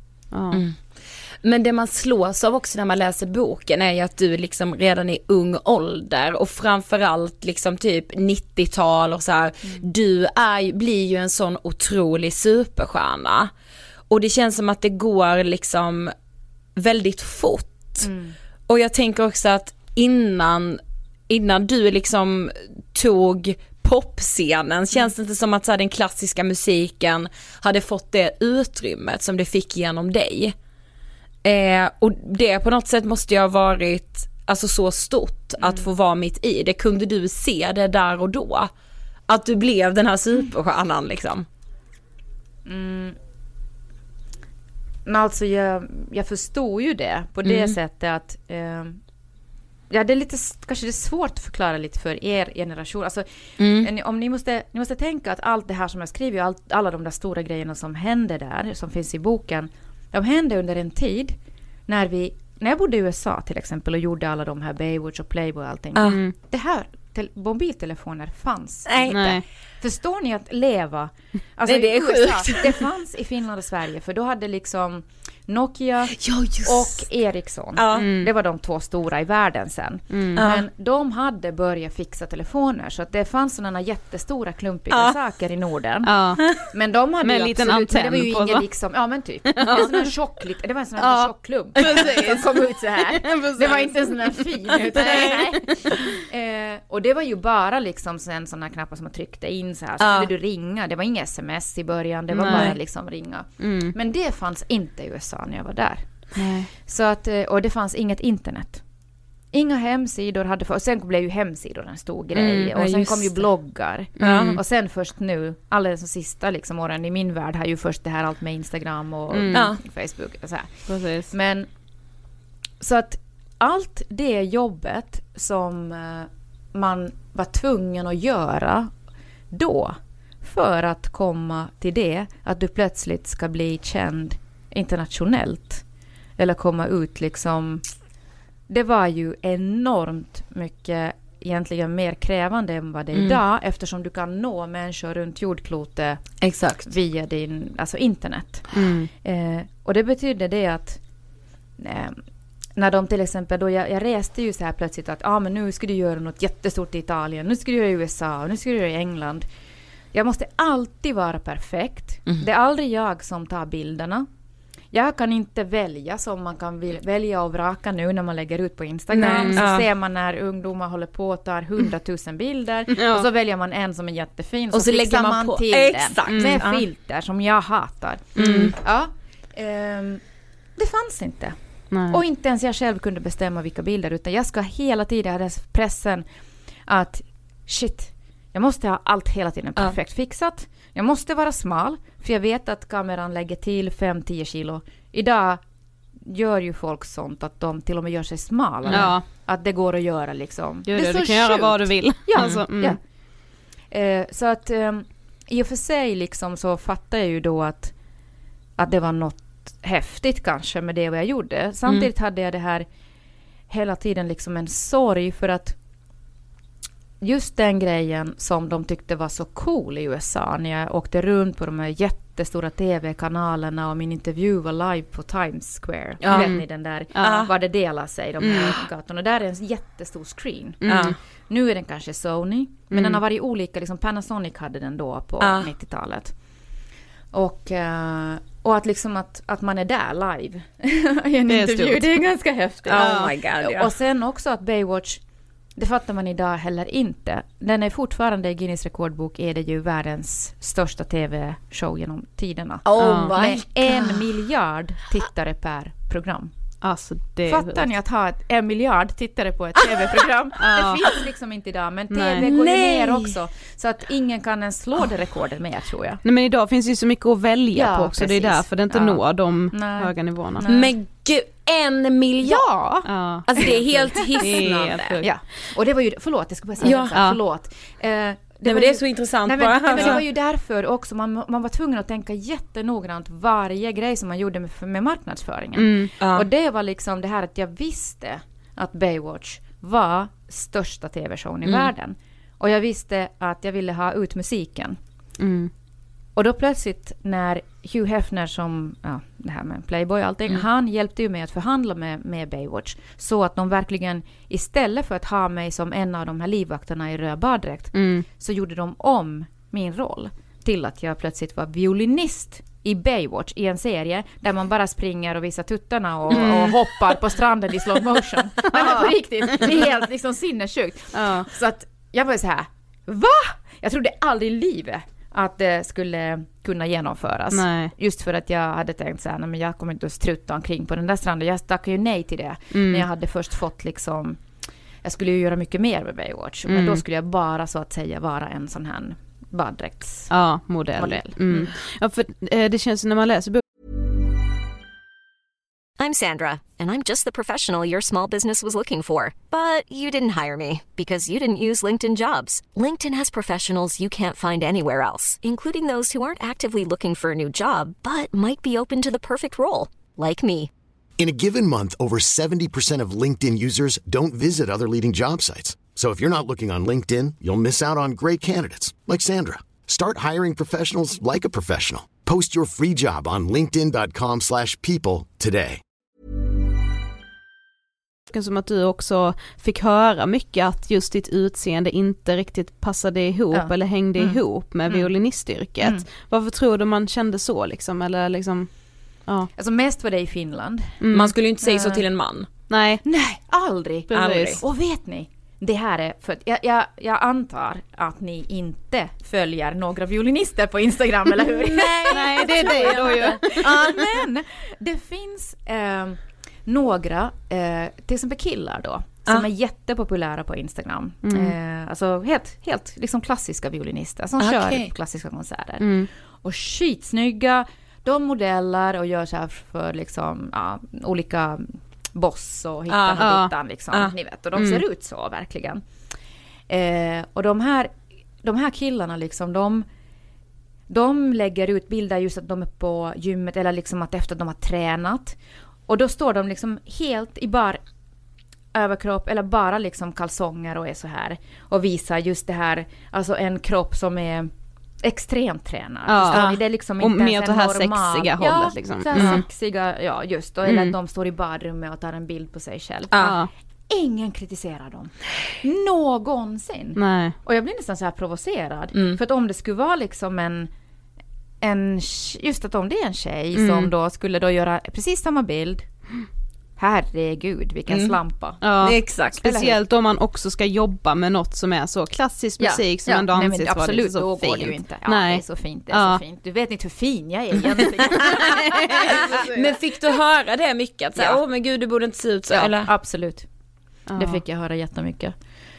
F: Men det man slås av också när man läser boken är ju att du liksom redan i ung ålder, och framförallt liksom typ 90-tal och så här, du blir ju en sån otrolig superstjärna. Och det känns som att det går liksom väldigt fort. Och jag tänker också att innan du liksom tog popscenen, känns det inte som att så här, den klassiska musiken hade fått det utrymmet som det fick genom dig. Och det på något sätt måste ju ha varit alltså så stort att få vara mitt i det? Kunde du se det där och då? Att du blev den här superstjärnan liksom?
J: Men alltså jag förstod ju det på det sättet att ja, det är lite, kanske det är svårt att förklara lite för er generation. Alltså, om ni måste tänka att allt det här som jag skriver, alla de där stora grejerna som händer där, som finns i boken, de hände under en tid när jag bodde i USA till exempel och gjorde alla de här Baywatch och Playboy och allting. Det här mobiltelefoner fanns inte. Förstår ni att leva? Alltså det är sjukt. Det fanns i Finland och Sverige, för då hade liksom Nokia och Ericsson. Det var de 2 stora i världen sen. Men de hade börjat fixa telefoner, så att det fanns sådana jättestora klumpiga saker i Norden. Men de hade
H: med
J: ju
H: liten
J: absolut,
H: antenn,
J: det var ju ingen liksom, ja men typ. Det var en sån här tjock klump som kom ut så här. Det var inte en sån här fin utan och det var ju bara liksom en sån här knappar som man tryckte in så här, så skulle du ringa. Det var inga sms i början, det var bara liksom ringa. Men det fanns inte i USA när jag var där. Så att, och det fanns inget internet. Inga hemsidor hade och sen blev ju hemsidor en stor grej. Och sen kom ju bloggar. Och sen först nu, alldeles de sista liksom åren i min värld har ju först det här allt med Instagram och Facebook och så här.
H: Precis.
J: Men så att allt det jobbet som man var tvungen att göra då för att komma till det, att du plötsligt ska bli känd internationellt eller komma ut liksom, det var ju enormt mycket egentligen mer krävande än vad det är idag, eftersom du kan nå människor runt jordklotet via din, alltså internet. Och det betyder det att när de till exempel då jag reste ju så här plötsligt att men nu ska du göra något jättestort i Italien, nu ska du göra i USA, nu ska du göra i England. Jag måste alltid vara perfekt. Det är aldrig jag som tar bilderna. Jag kan inte välja som man kan välja och vraka nu när man lägger ut på Instagram. Så ser man när ungdomar håller på och tar 100 000 bilder. Och så väljer man en som är jättefin. Och så lägger man på till den med filter som jag hatar. Det fanns inte. Nej. Och inte ens jag själv kunde bestämma vilka bilder, utan jag ska hela tiden ha pressen att jag måste ha allt hela tiden perfekt fixat. Jag måste vara smal, för jag vet att kameran lägger till 5-10 kilo. Idag gör ju folk sånt att de till och med gör sig smalare. Att det går att göra liksom.
H: Du kan göra vad du vill.
J: Så att i och för sig liksom så fattar jag ju då att det var något häftigt kanske med det jag gjorde. Samtidigt hade jag det här hela tiden liksom en sorg, för att just den grejen som de tyckte var så cool i USA när jag åkte runt på de här jättestora tv-kanalerna och min intervju var live på Times Square. Vet ni den där, var det delar sig de här gatorna. Där är en jättestor screen. Nu är den kanske Sony, men den har varit olika, liksom Panasonic hade den då på 90-talet. Och att liksom att man är där live i en intervju, det är ganska häftigt.
F: Oh my God,
J: Och sen också att Baywatch, det fattar man idag heller inte. Den är fortfarande i Guinness rekordbok, är det ju världens största tv-show genom tiderna. Med 1 miljard tittare per program.
H: Alltså
J: fattar ni att ha 1 miljard tittare på ett tv-program? Det finns liksom inte idag, men tv går ner också. Så att ingen kan ens slå det rekordet med, tror jag.
H: Nej, men idag finns ju så mycket att välja på också. Precis. Det är därför det inte når de höga nivåerna.
F: Men gud, 1 miljard! Alltså det är helt hisnande.
J: Och det var ju, förlåt, jag ska bara säga förlåt.
F: Det är så intressant.
J: Men det var ju därför också man var tvungen att tänka jättenoggrant varje grej som man gjorde med marknadsföringen. Och det var liksom det här att jag visste att Baywatch var största tv-showen i världen. Och jag visste att jag ville ha ut musiken. Och då plötsligt när Hugh Hefner, som det här med Playboy och allting, han hjälpte ju mig att förhandla med Baywatch, så att de verkligen, istället för att ha mig som en av de här livvakterna i röd baddräkt, så gjorde de om min roll till att jag plötsligt var violinist i Baywatch, i en serie där man bara springer och visar tuttarna och hoppar på stranden i slow motion. Men på riktigt, det är helt liksom sinnessjukt. Så att jag var så här, va? Jag trodde aldrig i livet att det skulle kunna genomföras.
H: Nej.
J: Just för att jag hade tänkt så här, nej, men jag kommer inte att strutta omkring på den där stranden. Jag tackade ju nej till det. När jag hade först fått liksom, jag skulle ju göra mycket mer med Baywatch. Men då skulle jag bara så att säga vara en sån här baddräktsmodell.
H: Ja, för det känns när man läser
A: I'm Sandra, and I'm just the professional your small business was looking for. But you didn't hire me because you didn't use LinkedIn Jobs. LinkedIn has professionals you can't find anywhere else, including those who aren't actively looking for a new job, but might be open to the perfect role, like me.
B: In a given month, over 70% of LinkedIn users don't visit other leading job sites. So if you're not looking on LinkedIn, you'll miss out on great candidates like Sandra. Start hiring professionals like a professional. Post your free job on linkedin.com/people today.
H: Som att du också fick höra mycket att just ditt utseende inte riktigt passade ihop eller hängde ihop med violinistyrket. Varför tror du man kände så liksom? Eller liksom, ja.
J: Alltså mest var det i Finland.
F: Man skulle ju inte säga så till en man.
J: Nej, aldrig. Och vet ni, det här är för att jag antar att ni inte följer några violinister på Instagram, eller hur?
H: Nej, det är det då ju.
J: Men det finns några, till exempel killar då, som är jättepopulära på Instagram. Alltså helt liksom klassiska violinister som kör klassiska konserter. Och skitsnygga, de modeller och gör så här för liksom olika boss och hittan och dittan liksom, ni vet. Och de ser ut så verkligen. Och de här killarna liksom, de lägger ut bilder just att de är på gymmet eller liksom att efter att de har tränat. Och då står de liksom helt i bar överkropp eller bara liksom kalsonger och är så här. Och visar just det här, alltså en kropp som är extremt tränad. Det är liksom inte
H: mer det här sexiga hållet liksom.
J: Så här sexiga, just då. Eller att de står i badrummet och tar en bild på sig själv. Ingen kritiserar dem. Någonsin.
H: Nej.
J: Och jag blir nästan så här provocerad. För att om det skulle vara liksom just att om det är en tjej som då skulle då göra precis samma bild. Herregud, vilken slampa.
H: Ja, exakt. Speciellt om man också ska jobba med något som är så klassisk musik som ändå anses vara
J: absolut,
H: så
J: då
H: fint.
J: går det ju inte. Det är så fint, det är så fint. Du vet inte hur fin jag är egentligen.
F: Men fick du höra det mycket? Att säga, men gud, du borde inte se ut så. Eller?
J: Absolut. Det fick jag höra jättemycket.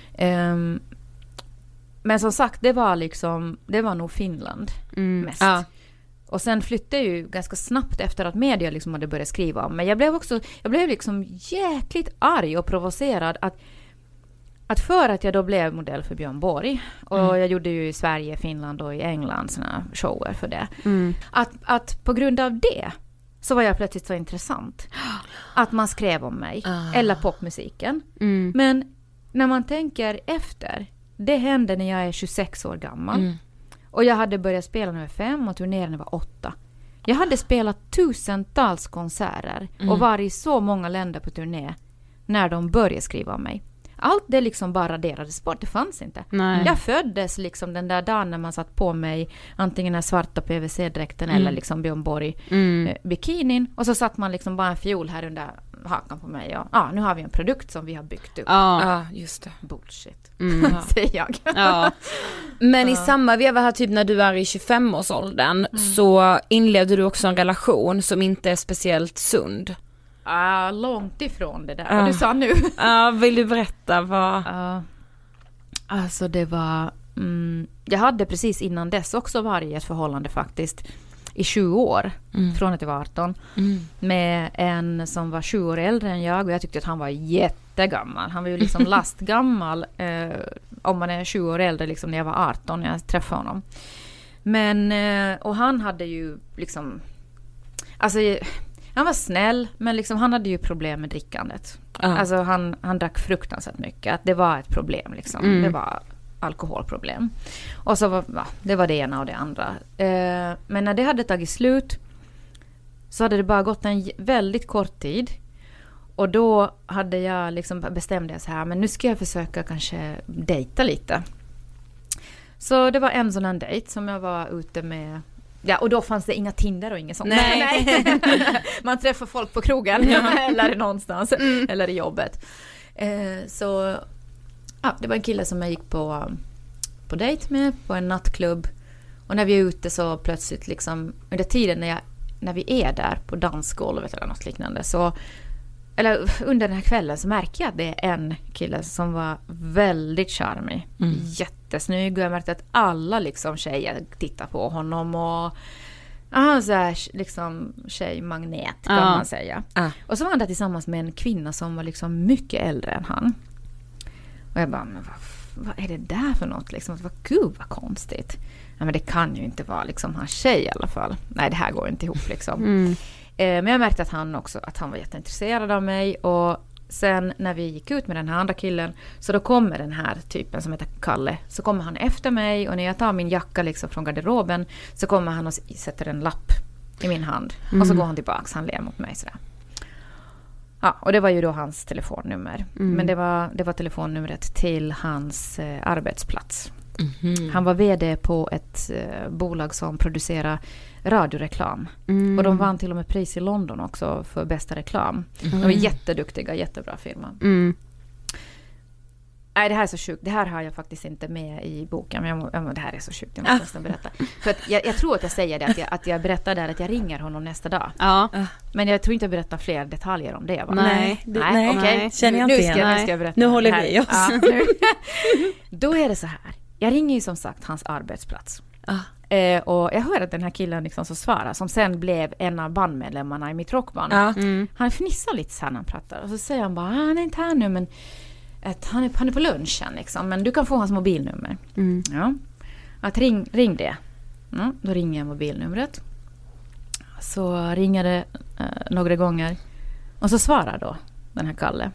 J: Men som sagt, det var nog Finland mest. Och sen flyttade jag ju ganska snabbt efter att media liksom hade börjat skriva om. Men jag blev liksom jäkligt arg och provocerad att för att jag då blev modell för Björn Borg. Och jag gjorde ju i Sverige, Finland och i England såna shower för det. Att på grund av det så var jag plötsligt så intressant. Att man skrev om mig. Eller popmusiken. Men när man tänker efter, det hände när jag är 26 år gammal. Och jag hade börjat spela när jag var 5 och turnera när jag var 8. Jag hade spelat tusentals konserter och varit i så många länder på turné när de började skriva om mig. Allt det liksom bara raderades bort, det fanns inte.
H: Nej.
J: Jag föddes liksom den där dagen när man satt på mig antingen den svarta PVC-dräkten eller liksom Björn Borg bikinin. Och så satt man liksom bara en fiol här under hakan på mig. Och, nu har vi en produkt som vi har byggt upp.
F: Ja, just det.
J: Bullshit, säger jag.
F: Men i samma veva här, typ när du är i 25-årsåldern så inledde du också en relation som inte är speciellt sund.
J: Långt ifrån det där. Vad du sa nu.
F: Vill du berätta vad?
J: Alltså det var... jag hade precis innan dess också varit i ett förhållande faktiskt i 20 år. Från att jag var 18. Med en som var 20 år äldre än jag. Och jag tyckte att han var jättegammal. Han var ju liksom lastgammal. Om man är 20 år äldre liksom när jag var 18 när jag träffade honom. Men... och han hade ju liksom... Alltså... Han var snäll, men liksom, han hade ju problem med drickandet. Alltså han drack fruktansvärt mycket. Att det var ett problem liksom. Det var alkoholproblem. Och så det var det ena och det andra. Men när det hade tagit slut så hade det bara gått en väldigt kort tid. Och då hade jag liksom bestämde jag så här, men nu ska jag försöka kanske dejta lite. Så det var en sån här dejt som jag var ute med. Ja, och då fanns det inga Tinder och inget sånt. Nej. Man träffar folk på krogen eller någonstans eller i jobbet. Så det var en kille som jag gick på dejt med på en nattklubb. Och när vi är ute så plötsligt liksom, under tiden när vi är där på dansgolvet eller något liknande, så, eller under den här kvällen, så märker jag att det är en kille som var väldigt charmig. Jättesnygg, och jag märkte att alla liksom tjejer tittar på honom, och han så här liksom tjejmagnet kan man säga. Och så var han där tillsammans med en kvinna som var liksom mycket äldre än han. Och jag bara, men vad är det där för något liksom? Gud vad konstigt. Ja, men det kan ju inte vara liksom hans tjej i alla fall. Nej, det här går inte ihop liksom. Men jag märkte att han var jätteintresserad av mig, och sen när vi gick ut med den här andra killen, så då kommer den här typen som heter Kalle, så kommer han efter mig, och när jag tar min jacka liksom från garderoben, så kommer han och sätter en lapp i min hand, och så går han tillbaks, han ler mot mig sådär. Ja, och det var ju då hans telefonnummer. Men det var telefonnumret till hans arbetsplats. Han var vd på ett bolag som producerar radioreklam. Och de vann till och med pris i London också för bästa reklam. De är jätteduktiga, jättebra firma. Nej, det här är så sjukt. Det här har jag faktiskt inte med i boken. Men det här är så sjukt, jag måste nästan berätta. För att jag tror att jag säger det, att jag berättar där att jag ringer honom nästa dag. Men jag tror inte jag berättar fler detaljer om det. Va?
F: Nej,
J: okej.
F: Känner jag inte igen.
J: Nu ska jag berätta.
F: Nu håller vi oss.
J: Ja, då är det så här. Jag ringer ju som sagt hans arbetsplats. Och jag hör att den här killen liksom så svarar, som sen blev en av bandmedlemmarna i mitt rockband. Han fnissar lite så här när han pratar. Och så säger han bara, han är inte här nu, men att han är på lunchen liksom, men du kan få hans mobilnummer. Ja. Att ring det. Då ringer jag mobilnumret. Så ringer det några gånger, och så svarar då den här Kalle.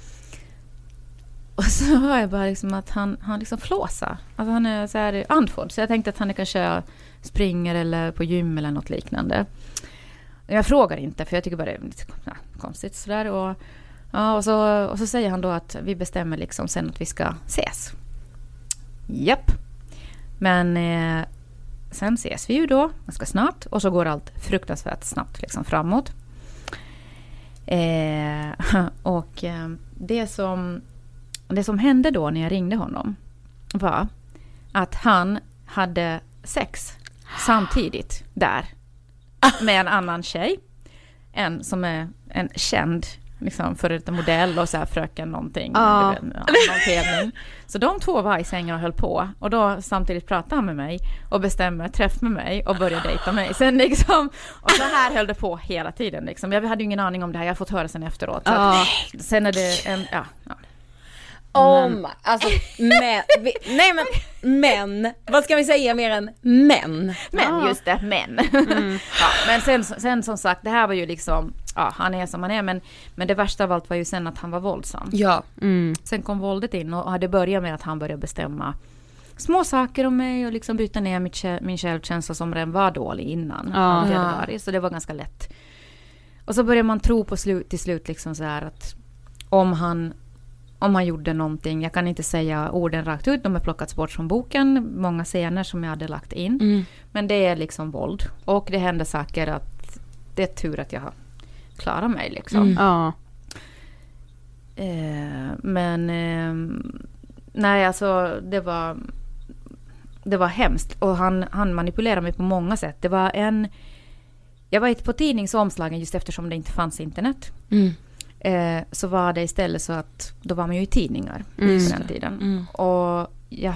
J: Och så hör jag bara liksom att han liksom flåsar. Alltså han är så här andfådd. Så jag tänkte att han kanske springer eller på gym eller något liknande. Jag frågar inte, för jag tycker bara det är lite konstigt sådär. Och så säger han då att vi bestämmer liksom sen att vi ska ses. Japp. Men sen ses vi ju då ganska snart. Och så går allt fruktansvärt snabbt liksom framåt. Och det som hände då när jag ringde honom var att han hade sex samtidigt där med en annan tjej. En som är en känd liksom före modell och så här fröken någonting. Någon tävling. Så de två var i sängen och höll på. Och då samtidigt pratade han med mig och bestämde träff med mig och började dejta mig. Sen liksom, och så här höll det på hela tiden liksom. Jag hade ju ingen aning om det här. Jag har fått höra sen efteråt. Så sen är det
F: alltså, men vad ska vi säga mer än men?
J: Just det, men. Men sen som sagt, det här var ju liksom, han är som han är, men det värsta av allt var ju sen att han var våldsam. Sen kom våldet in och hade börjat med att han började bestämma små saker om mig och liksom bryta ner min självkänsla som redan var dålig innan. Så det var ganska lätt. Och så började man tro till slut liksom så här att om han gjorde någonting, jag kan inte säga orden rakt ut, de är plockats bort från boken, många scener som jag hade lagt in, men det är liksom våld, och det händer saker att det är tur att jag har klarat mig liksom. Nej, alltså det var hemskt, och han manipulerade mig på många sätt. Jag var på tidningsomslagen just eftersom det inte fanns internet. Så var det istället så att då var man ju i tidningar på den tiden. Och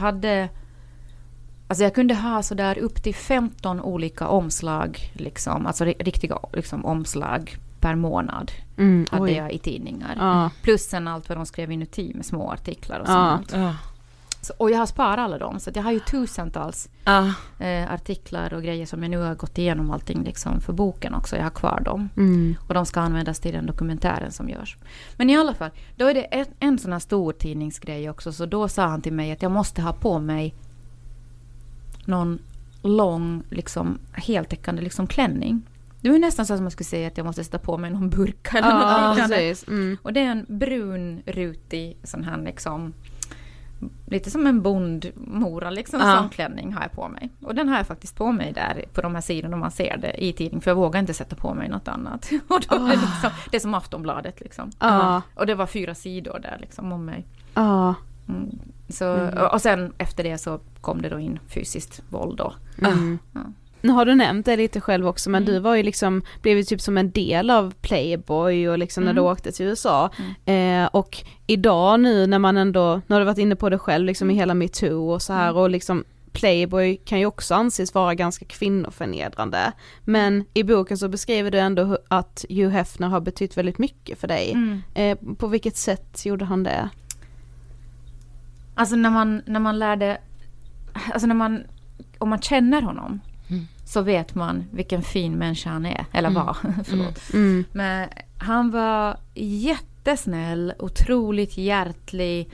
J: jag kunde ha så där upp till 15 olika omslag liksom, alltså riktiga liksom omslag per månad hade jag i tidningar. Plus sen allt vad de skrev inuti med små artiklar och sånt. Och jag har sparat alla dem, så att jag har ju tusentals artiklar och grejer som jag nu har gått igenom allting liksom för boken också. Jag har kvar dem. Och de ska användas till den dokumentären som görs. Men i alla fall, då är det en sån här stor tidningsgrej också. Så då sa han till mig att jag måste ha på mig någon lång, liksom heltäckande liksom klänning. Det var nästan så att man skulle säga att jag måste sätta på mig någon burka eller något liknande. Och det är en brun rutig sån här liksom, lite som en bondmora liksom, sån klänning har jag på mig. Och den har jag faktiskt på mig där på de här sidorna man ser det i tidning, för jag vågar inte sätta på mig något annat. Och då är det, liksom, det är som Aftonbladet liksom. Och det var 4 sidor där liksom om mig. Så, och sen efter det så kom det då in fysiskt våld då.
I: Nu har du nämnt det lite själv också, men du var ju liksom, blev ju typ som en del av Playboy och liksom när du åkte till USA. Och idag nu när man ändå, nu har du varit inne på det själv liksom i hela MeToo och så här och liksom Playboy kan ju också anses vara ganska kvinnoförnedrande. Men i boken så beskriver du ändå att Hugh Hefner har betytt väldigt mycket för dig. På vilket sätt gjorde han det?
J: Alltså när man lärde, alltså om man känner honom så vet man vilken fin människa han är, eller var, förlåt. Men han var jättesnäll, otroligt hjärtlig,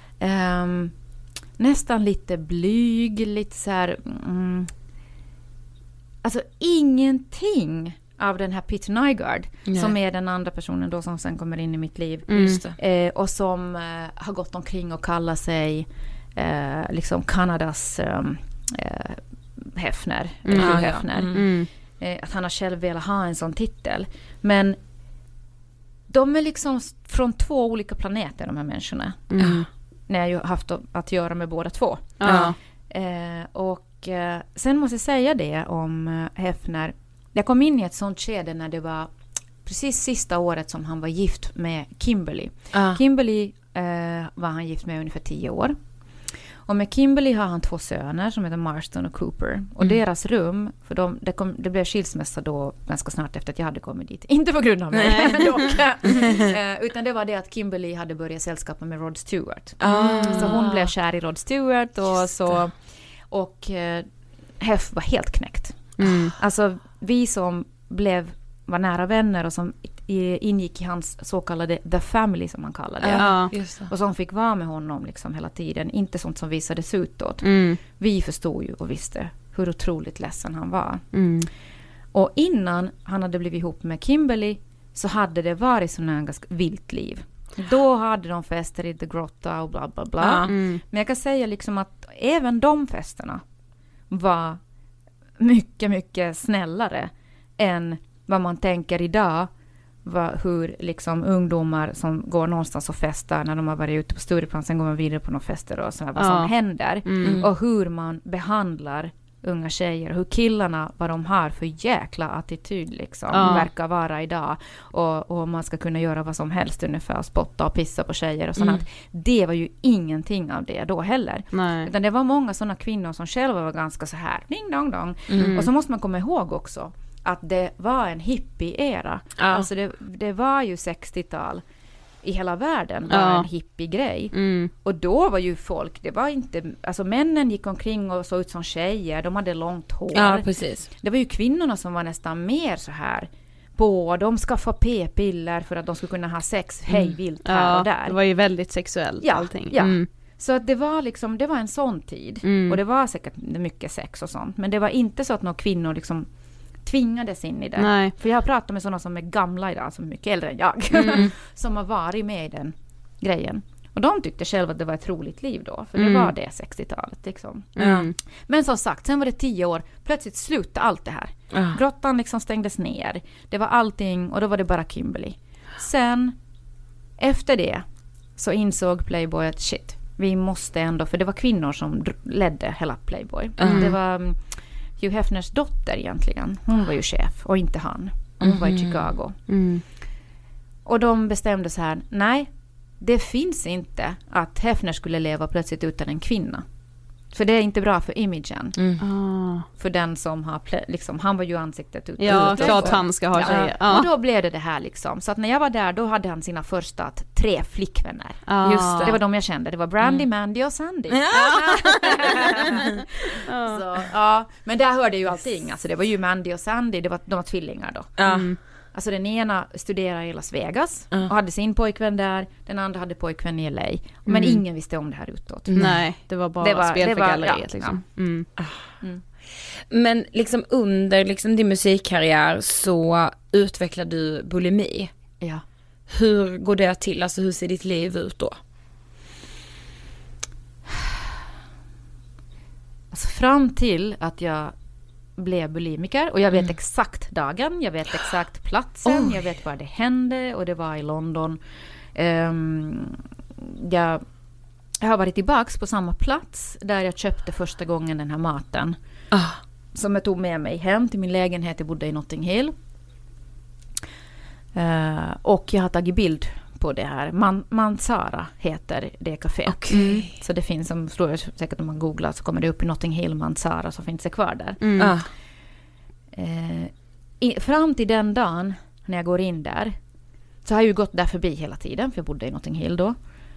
J: nästan lite blyg, lite så här, alltså ingenting av den här Peter Nygard som är den andra personen då som sen kommer in i mitt liv. Och som har gått omkring och kallar sig liksom Kanadas Hefner, Hefner. Att han har själv velat ha en sån titel. Men de är liksom från 2 olika planeter, de här människorna. När jag ju haft att göra med båda 2. Och sen måste jag säga det om Hefner. Jag kom in i ett sånt skede när det var precis sista året som han var gift med Kimberly. Kimberly var han gift med ungefär 10 år. Och med Kimberly har han 2 söner som heter Marston och Cooper. Och deras rum, för det blev skilsmässa då ganska snart efter att jag hade kommit dit. Inte på grund av mig, utan det var det att Kimberly hade börjat sällskapa med Rod Stewart. Så hon blev kär i Rod Stewart och Hef var helt knäckt. Alltså vi som var nära vänner och som ingick i hans så kallade The Family som man kallade det. Och som fick vara med honom liksom hela tiden. Inte sånt som visades utåt. Vi förstod ju och visste hur otroligt ledsen han var. Och innan han hade blivit ihop med Kimberly så hade det varit sån här ganska vilt liv. Då hade de fester i The Grotta och bla bla bla. Men jag kan säga liksom att även de festerna var mycket, mycket snällare än vad man tänker idag. Hur liksom ungdomar som går någonstans och festar när de har varit ute på Stureplan, sen går man vidare på några fester och sådär, vad som händer. Och hur man behandlar unga tjejer, hur killarna, vad de har för jäkla attityd liksom, verkar vara idag. Och man ska kunna göra vad som helst ungefär, spotta och pissa på tjejer och sånt. Det var ju ingenting av det då heller. Utan det var många sådana kvinnor som själva var ganska så här, ding dong dong. Och så måste man komma ihåg också att det var en hippie-era. Alltså det var ju 60-tal i hela världen var en hippie-grej. Och då var ju folk, det var inte, alltså männen gick omkring och såg ut som tjejer, de hade långt hår.
F: Ja, precis.
J: Det var ju kvinnorna som var nästan mer så här de skaffade p-piller för att de skulle kunna ha sex hejvilt här och där.
I: Det var ju väldigt sexuellt allting.
J: Så att det var liksom, det var en sån tid. Och det var säkert mycket sex och sånt. Men det var inte så att några kvinnor liksom tvingades in i det.
I: Nej.
J: För jag har pratat med sådana som är gamla idag, som är mycket äldre än jag, som har varit med i den grejen. Och de tyckte själva att det var ett roligt liv då, för det var det 60-talet liksom. Men som sagt, sen var det 10 år, plötsligt slutade allt det här. Grottan liksom stängdes ner. Det var allting, och då var det bara Kimberly. Sen, efter det, så insåg Playboy att shit, vi måste ändå, för det var kvinnor som ledde hela Playboy. Det var Hugh Hefners dotter egentligen. Hon var ju chef och inte han. Hon var i Chicago. Och de bestämde så här, nej, det finns inte att Hefner skulle leva plötsligt utan en kvinna. För det är inte bra för imagen. För den som har liksom, han var ju ansiktet utåt.
I: Ja, klart han ska ha tjejer.
J: Och då blev det här liksom. Så att när jag var där, då hade han sina första 3 flickvänner.
F: Just det.
J: Det var de jag kände. Det var Brandy, Mandy och Sandy. Så, men där hörde ju allting. Alltså det var ju Mandy och Sandy, de var tvillingar då. Alltså den ena studerade i Las Vegas och hade sin pojkvän där. Den andra hade pojkvän i LA. Men ingen visste om det här utåt.
I: Nej, det var bara spel för galleriet liksom.
F: Men liksom under liksom din musikkarriär så utvecklar du bulimi.
J: Ja.
F: Hur går det till? Alltså hur ser ditt liv ut då?
J: Alltså fram till att jag blev bulimiker, och jag vet exakt dagen, jag vet exakt platsen, jag vet var det hände, och det var i London. jag har varit tillbaks på samma plats där jag köpte första gången den här maten. Som jag tog med mig hem till min lägenhet. Jag bodde i Notting Hill. Och jag har tagit bild på det här. Mansara heter det kaféet.
F: Okay.
J: Så det finns, som tror jag säkert om man googlar så kommer det upp i Notting Hill Mansara, så finns det kvar där. Fram till den dagen när jag går in där så har jag ju gått där förbi hela tiden, för jag bodde i Notting Hill då.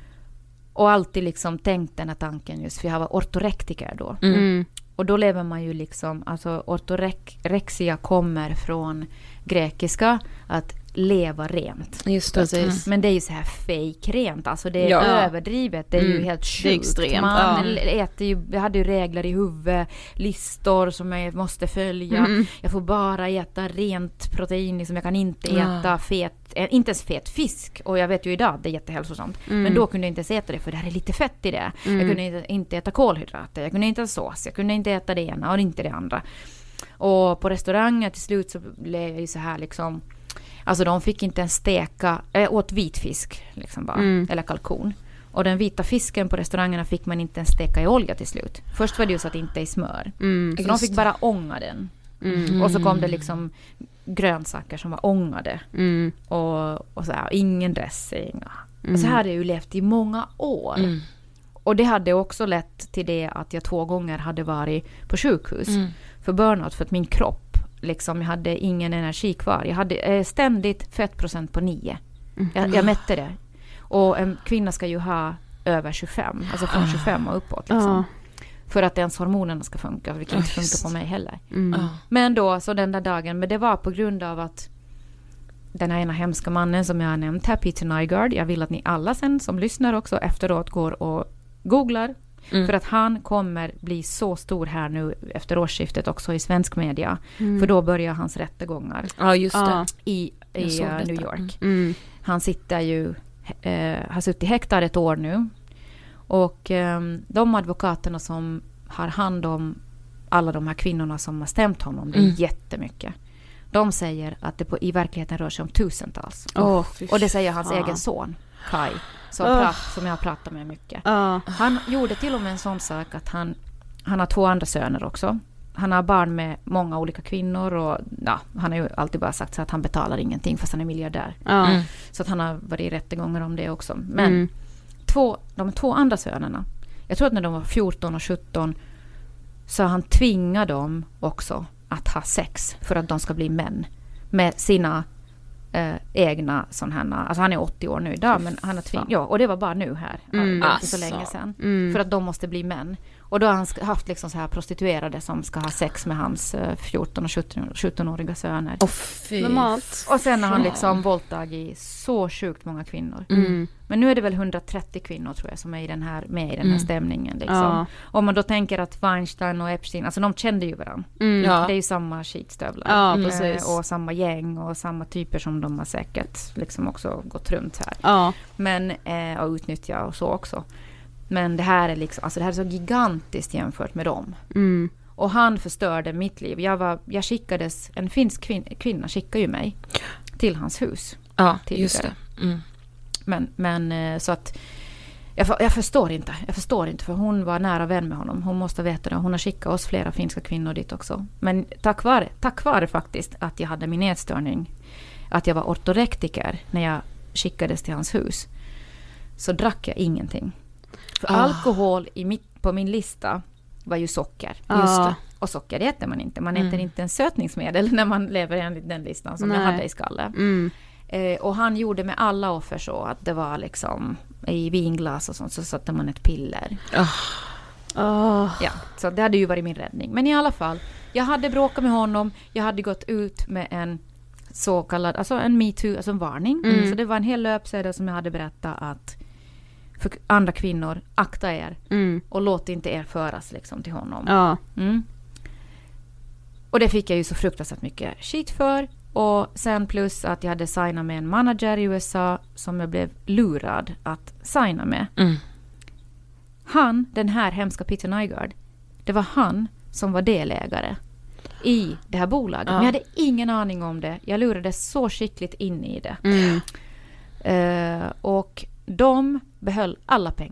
J: Och alltid liksom tänkt den här tanken, just för jag var ortorektiker då. Och då lever man ju liksom, alltså ortorexia kommer från grekiska, att leva rent.
F: Just det.
J: Men det är ju så här fake rent, alltså det är överdrivet, det är ju helt sjukt.
I: Det är extremt.
J: Man äter ju, jag hade ju regler i huvudet, listor som jag måste följa. Jag får bara äta rent protein, liksom jag kan inte äta inte ens fet fisk, och jag vet ju idag att det är jättehälsosamt. Men då kunde jag inte ens äta det, för det här är lite fett i det. Jag kunde inte äta kolhydrater, jag kunde inte äta sås, jag kunde inte äta det ena och inte det andra. Och på restauranger till slut så blev jag ju så här liksom, alltså de fick inte ens steka, åt vitfisk liksom bara, eller kalkon. Och den vita fisken på restaurangerna fick man inte ens steka i olja till slut. Först var det ju så att det inte är smör. Så de fick bara ånga den. Och så kom det liksom grönsaker som var ångade. Och så här, ingen dressing. Och så här hade jag ju levt i många år. Och det hade också lett till det att jag 2 gånger hade varit på sjukhus för burnout, för att min kropp liksom, jag hade ingen energi kvar. Jag hade ständigt fettprocent på 9. Jag mätte det. Och en kvinna ska ju ha över 25, alltså från 25 och uppåt liksom. För att ens hormonerna ska funka, vilket inte funkar på mig heller. Men då, så den där dagen, men det var på grund av att den här ena hemska mannen som jag har nämnt här, Peter Nygard, jag vill att ni alla sen som lyssnar också efteråt går och googlar. För att han kommer bli så stor här nu efter årsskiftet också i svensk media. För då börjar hans rättegångar.
F: Ja, just det.
J: I New York. Han sitter ju, har suttit häktad 1 år nu. Och de advokaterna som har hand om alla de här kvinnorna som har stämt honom, det är jättemycket. De säger att det i verkligheten rör sig om tusentals. Och det säger hans egen son, Kai, som jag har pratat med mycket. Han gjorde till och med en sån sak att han har 2 andra söner också. Han har barn med många olika kvinnor, och han har ju alltid bara sagt så att han betalar ingenting fast han är miljardär. Så att han har varit i rättegångar om det också. Men de 2 andra sönerna, jag tror att när de var 14 och 17 så han tvingade dem också att ha sex för att de ska bli män med sina egna sådana här, alltså han är 80 år nu idag, men han har och det var bara nu här, inte så länge sedan, för att de måste bli män. Och då har han haft liksom så här prostituerade som ska ha sex med hans 14 och 17-åriga söner. Och sen har han liksom våldtagit så sjukt många kvinnor. Men nu är det väl 130 kvinnor tror jag som är med i den här stämningen liksom. Om man då tänker att Weinstein och Epstein, alltså de kände ju varandra. Det är ju samma skitstövlar. Och samma gäng och samma typer som de har säkert liksom också gått runt här. Men och utnyttja och så också. Men det här är liksom, alltså det här är så gigantiskt jämfört med dem. Och han förstörde mitt liv. Jag skickades, en finsk kvinna skickade ju mig till hans hus.
F: Ja, just det.
J: Men så att jag förstår inte. För hon var nära vän med honom. Hon måste veta det. Hon har skickat oss flera finska kvinnor dit också. Men tack vare faktiskt att jag hade min ätstörning, att jag var ortorektiker när jag skickades till hans hus, så drack jag ingenting. För alkohol på min lista var ju socker.
F: Just det.
J: Och socker äter man inte. Man äter inte en sötningsmedel när man lever enligt den listan som jag hade i skallen. Och han gjorde med alla offer så att det var liksom i vinglas och sånt, så satte man ett piller. Ja, så det hade ju varit min räddning. Men i alla fall, jag hade bråkat med honom. Jag hade gått ut med en så kallad, alltså en MeToo, alltså en varning. Så det var en hel löpsedel som jag hade berättat att för andra kvinnor, akta er och låt inte er föras liksom till honom. Och det fick jag ju så fruktansvärt mycket skit för. Och sen plus att jag hade signat med en manager i USA som jag blev lurad att signa med. Han, den här hemska Peter Nygard, det var han som var delägare i det här bolaget. Men jag hade ingen aning om det. Jag lurades så skickligt in i det. Och de behöll alla pengar.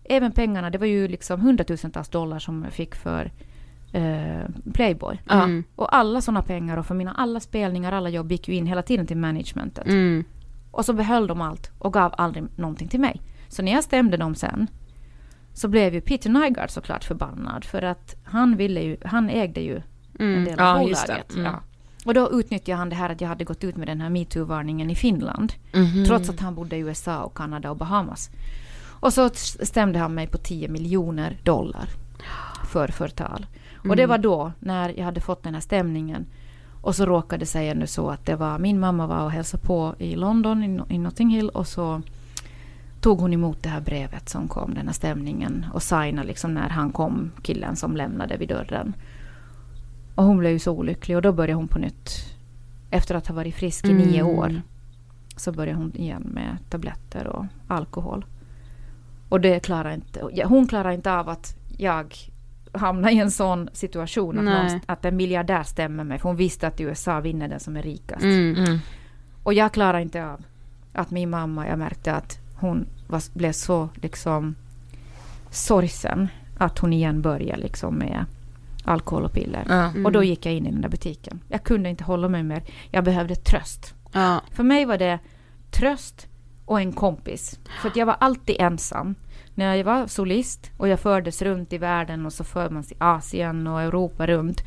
J: även pengarna, det var ju liksom hundratusentals dollar som jag fick för Playboy. Och alla sådana pengar och för alla spelningar, alla jobb gick ju in hela tiden till managementet. Och så behöll de allt och gav aldrig någonting till mig. Så när jag stämde dem sen så blev ju Peter Nygard såklart förbannad för att han ägde ju en del av bolaget. Och då utnyttjade han det här att jag hade gått ut med den här MeToo-varningen i Finland. Trots att han bodde i USA och Kanada och Bahamas. Och så stämde han mig på $10 miljoner för förtal. Och det var då när jag hade fått den här stämningen. Och så råkade det sig nu så att det var min mamma var och hälsade på i London i Notting Hill. Och så tog hon emot det här brevet som kom, den här stämningen. Och signade liksom när han kom, killen som lämnade vid dörren. Och hon blev ju så olycklig. Och då började hon på nytt. Efter att ha varit frisk i 9 år. Så började hon igen med tabletter och alkohol. Och det hon klarar inte av att jag hamnar i en sån situation att en miljardär stämmer mig. För hon visste att USA vinner den som är rikast. Och jag klarar inte av att min mamma, jag märkte att hon blev så liksom sorgsen att hon igen började liksom med alkohol och piller. Och då gick jag in i den där butiken. Jag kunde inte hålla mig mer. Jag behövde tröst. För mig var det tröst och en kompis. För att jag var alltid ensam. När jag var solist och jag fördes runt i världen och så för man sig i Asien och Europa runt.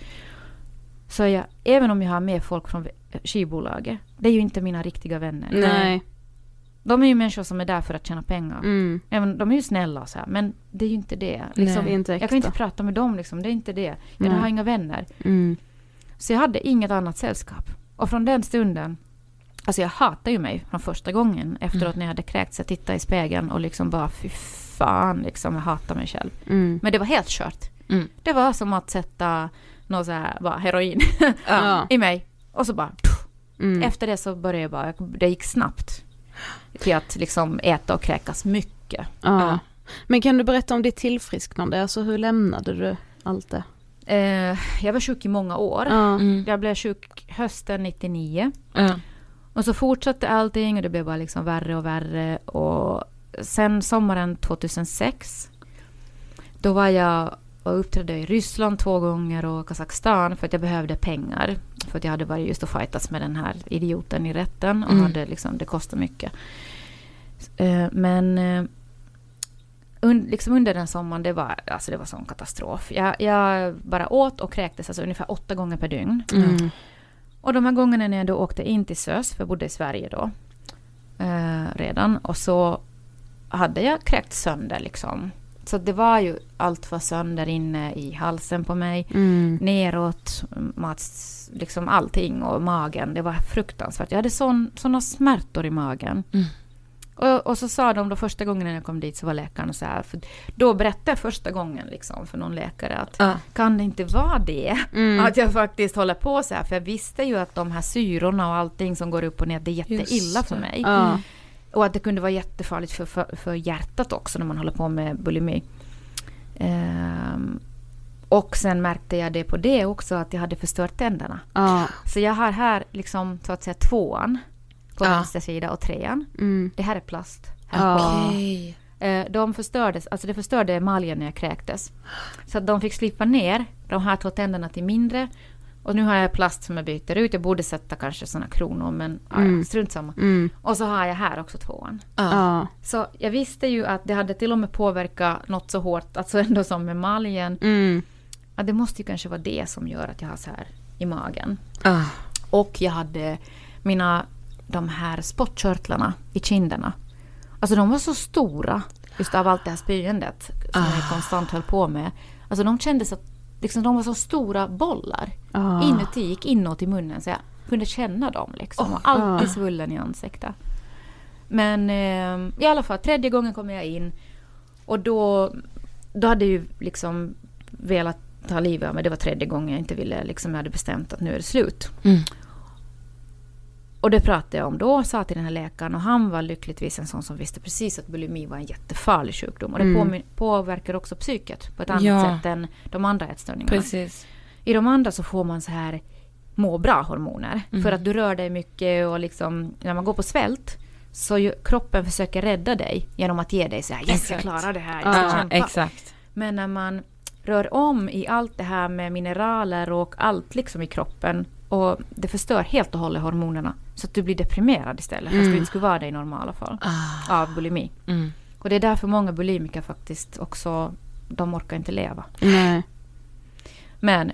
J: Så även om jag har med folk från skivbolaget, det är ju inte mina riktiga vänner.
I: Nej.
J: De är ju människor som är där för att tjäna pengar. Även, de är ju snälla och så här, men det är ju inte det. Liksom,
I: det är inte
J: jag kan inte prata med dem, liksom, det är inte det. Jag har inga vänner. Så jag hade inget annat sällskap. Och från den stunden, alltså jag hatar ju mig från första gången. Efteråt när jag hade kräkts, jag tittade i spegeln och liksom bara, fy fan, liksom, jag hatar mig själv. Men det var helt kört. Det var som att sätta något så här, bara heroin i mig. Och så bara, efter det så började jag bara, det gick snabbt. Till att liksom äta och kräkas mycket.
I: Men kan du berätta om ditt tillfrisknande? Alltså hur lämnade du allt det?
J: Jag var sjuk i många år. Jag blev sjuk hösten 99. Och så fortsatte allting och det blev bara liksom värre och värre. Och sen sommaren 2006 då var jag och uppträdde i Ryssland 2 gånger och Kazakstan för att jag behövde pengar. För att jag hade varit just och fightats med den här idioten i rätten och hade liksom, det kostade mycket. Men liksom under den sommaren, det var sån katastrof. Jag bara åt och kräktes alltså ungefär 8 gånger per dygn. Och de här gångerna när jag då åkte in till SÖS, för jag bodde i Sverige då redan, och så hade jag kräkt sönder liksom. Så det var ju allt var sönder inne i halsen på mig, neråt, liksom allting och magen. Det var fruktansvärt. Jag hade såna smärtor i magen. Och så sa de då första gången när jag kom dit så var läkaren så här, för då berättade jag första gången liksom för någon läkare att kan det inte vara det att jag faktiskt håller på så här, för jag visste ju att de här syrorna och allting som går upp och ner, det är jätteilla för mig. Och att det kunde vara jättefarligt för hjärtat också när man håller på med bulimi. Och sen märkte jag det på det också att jag hade förstört tänderna. Så jag har här liksom så att säga 2:an på vänster sida och 3:an. Det här är plast. De förstördes, alltså det förstörde emaljen när jag kräktes. Så att de fick slippa ner de här 2 tänderna till mindre. Och nu har jag plast som jag byter ut. Jag borde sätta kanske såna kronor, men strunt samma. Och så har jag här också 2:an. Så jag visste ju att det hade till och med påverkat något så hårt, alltså ändå som emaljen. Att det måste ju kanske vara det som gör att jag har så här i magen. Och jag hade de här spottkörtlarna i kinderna. Alltså de var så stora just av allt det här spyendet som jag konstant höll på med. Alltså de kändes att liksom, de var så stora bollar inuti, gick inåt i munnen så jag kunde känna dem liksom. Och alltid svullen i ansiktet. Men i alla fall 3:e gången kom jag in och då hade jag ju liksom velat ta livet av mig. Det var 3:e gången jag inte ville, liksom jag hade bestämt att nu är det slut. Och det pratade jag om då och sa till den här läkaren, och han var lyckligtvis en sån som visste precis att bulimi var en jättefarlig sjukdom. Och det påverkar också psyket på ett annat sätt än de andra ätstörningarna.
F: Precis.
J: I de andra så får man så här må bra hormoner. För att du rör dig mycket och liksom, när man går på svält Så kroppen försöker rädda dig genom att ge dig så här, yes, jag klarar det här.
F: Exakt.
J: Men när man rör om i allt det här med mineraler och allt liksom i kroppen, och det förstör helt och hållet hormonerna, så att du blir deprimerad istället, fast du inte skulle vara det i normala fall av bulimi. Och det är därför många bulimiker faktiskt också, de orkar inte leva.
H: Nej.
J: Men